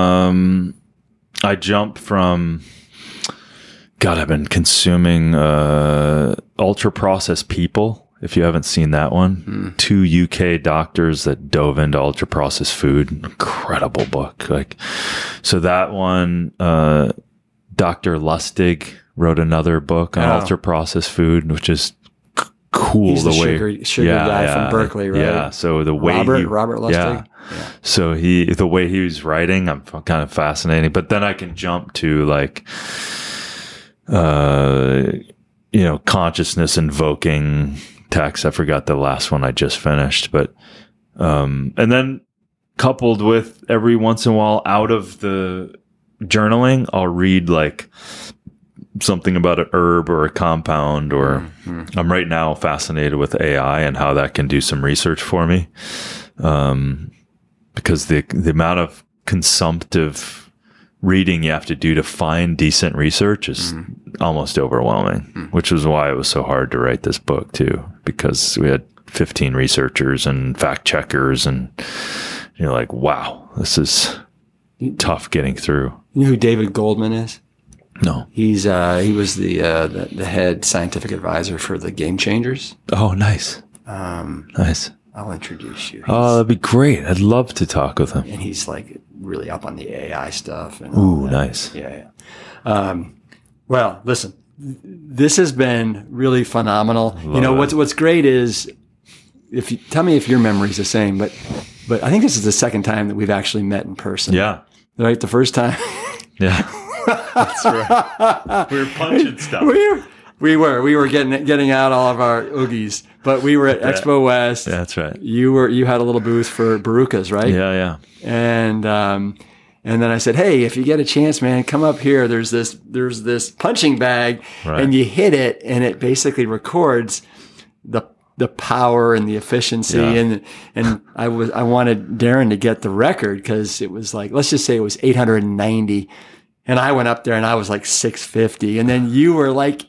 I jump from, I've been consuming Ultra Processed People. If you haven't seen that one, 2 UK doctors that dove into ultra processed food. Incredible book. So that one, Dr. Lustig wrote another book on ultra processed food, which is cool. He's the sugar guy from Berkeley, right? Yeah. So the way Robert Lustig. Yeah. So the way he was writing, I'm kind of fascinating. But then I can jump to consciousness invoking text. I forgot the last one I just finished, but and then coupled with every once in a while out of the journaling, I'll read like something about an herb or a compound, or I'm right now fascinated with AI and how that can do some research for me, because the amount of consumptive reading you have to do to find decent research is almost overwhelming, which is why it was so hard to write this book too, because we had 15 researchers and fact checkers, and you're like, wow, this is tough getting through. You know who David Goldman is? No. He was the head scientific advisor for the Game Changers. Oh, nice. Nice. I'll introduce you. That'd be great. I'd love to talk with him. And he's like really up on the AI stuff. And ooh, nice. Yeah. Well, listen, this has been really phenomenal. What's great is, if you tell me if your memory's the same, but I think this is the second time that we've actually met in person. Yeah. Right. The first time. Yeah. That's right. We were punching stuff. We were getting out all of our oogies, but we were at Expo West. Yeah, that's right. You had a little booth for Barukas, right? Yeah. And then I said, hey, if you get a chance, man, come up here. There's this punching bag, and you hit it, and it basically records the power and the efficiency, and I wanted Darren to get the record, because it was like, let's just say it was 890, and I went up there and I was like 650, and then you were like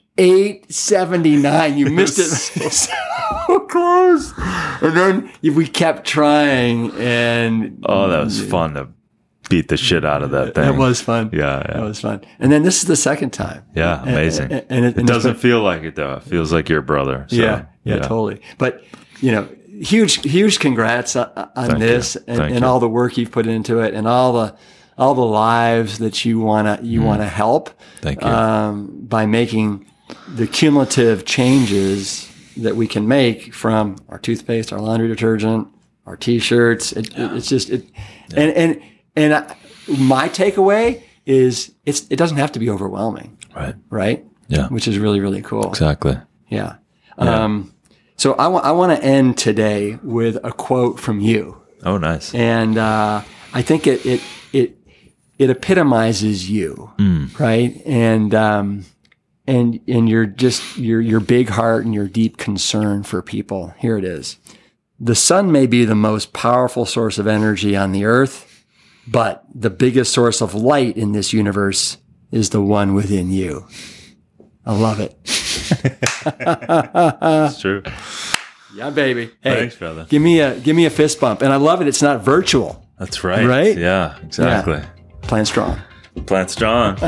879. You missed it so close. And then we kept trying, and that was fun to beat the shit out of that thing. It was fun. Yeah. It was fun. And then this is the second time. Yeah, amazing. And it doesn't feel like it though. It feels like your brother. So, yeah, totally. But huge congrats on this and all the work you've put into it, and all the lives that you wanna help. Thank you. By making the cumulative changes that we can make from our toothpaste, our laundry detergent, our T-shirts. It's just and my takeaway is it doesn't have to be overwhelming. Right. Yeah. Which is really, really cool. Exactly. Yeah. So I want to end today with a quote from you. Oh, nice. And I think it it epitomizes you, right? And your big heart and your deep concern for people. Here it is. The sun may be the most powerful source of energy on the earth, but the biggest source of light in this universe is the one within you. I love it. It's true. Yeah, baby. Hey, thanks, brother. Give me a fist bump. And I love it. It's not virtual. That's right. Right? Yeah, exactly. Yeah. Plant strong. Plant strong.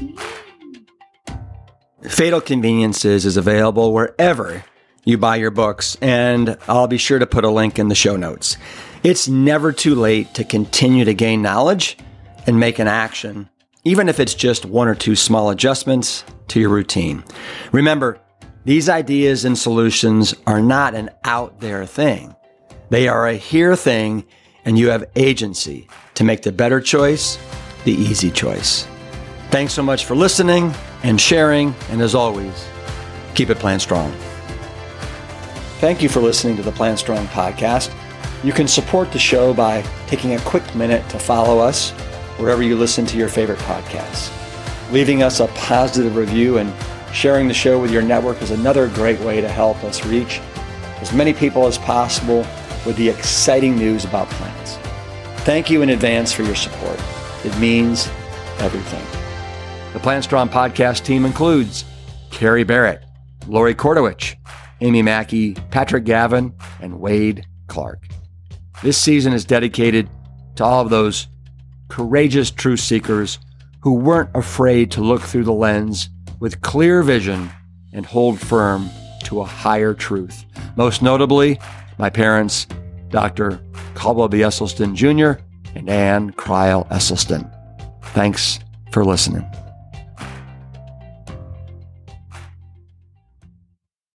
Fatal Conveniences is available wherever you buy your books, and I'll be sure to put a link in the show notes. It's never too late to continue to gain knowledge and make an action, even if it's just one or two small adjustments to your routine. Remember, these ideas and solutions are not an out there thing. They are a here thing, and you have agency to make the better choice, the easy choice. Thanks so much for listening and sharing, and as always, keep it Plant Strong. Thank you for listening to the Plant Strong podcast. You can support the show by taking a quick minute to follow us wherever you listen to your favorite podcasts. Leaving us a positive review and sharing the show with your network is another great way to help us reach as many people as possible with the exciting news about plants. Thank you in advance for your support. It means everything. The Plant Strong podcast team includes Carrie Barrett, Lori Kordowich, Amy Mackey, Patrick Gavin, and Wade Clark. This season is dedicated to all of those courageous truth seekers who weren't afraid to look through the lens with clear vision and hold firm to a higher truth. Most notably, my parents, Dr. Caldwell B. Esselstyn Jr. and Ann Cryle Esselstyn. Thanks for listening.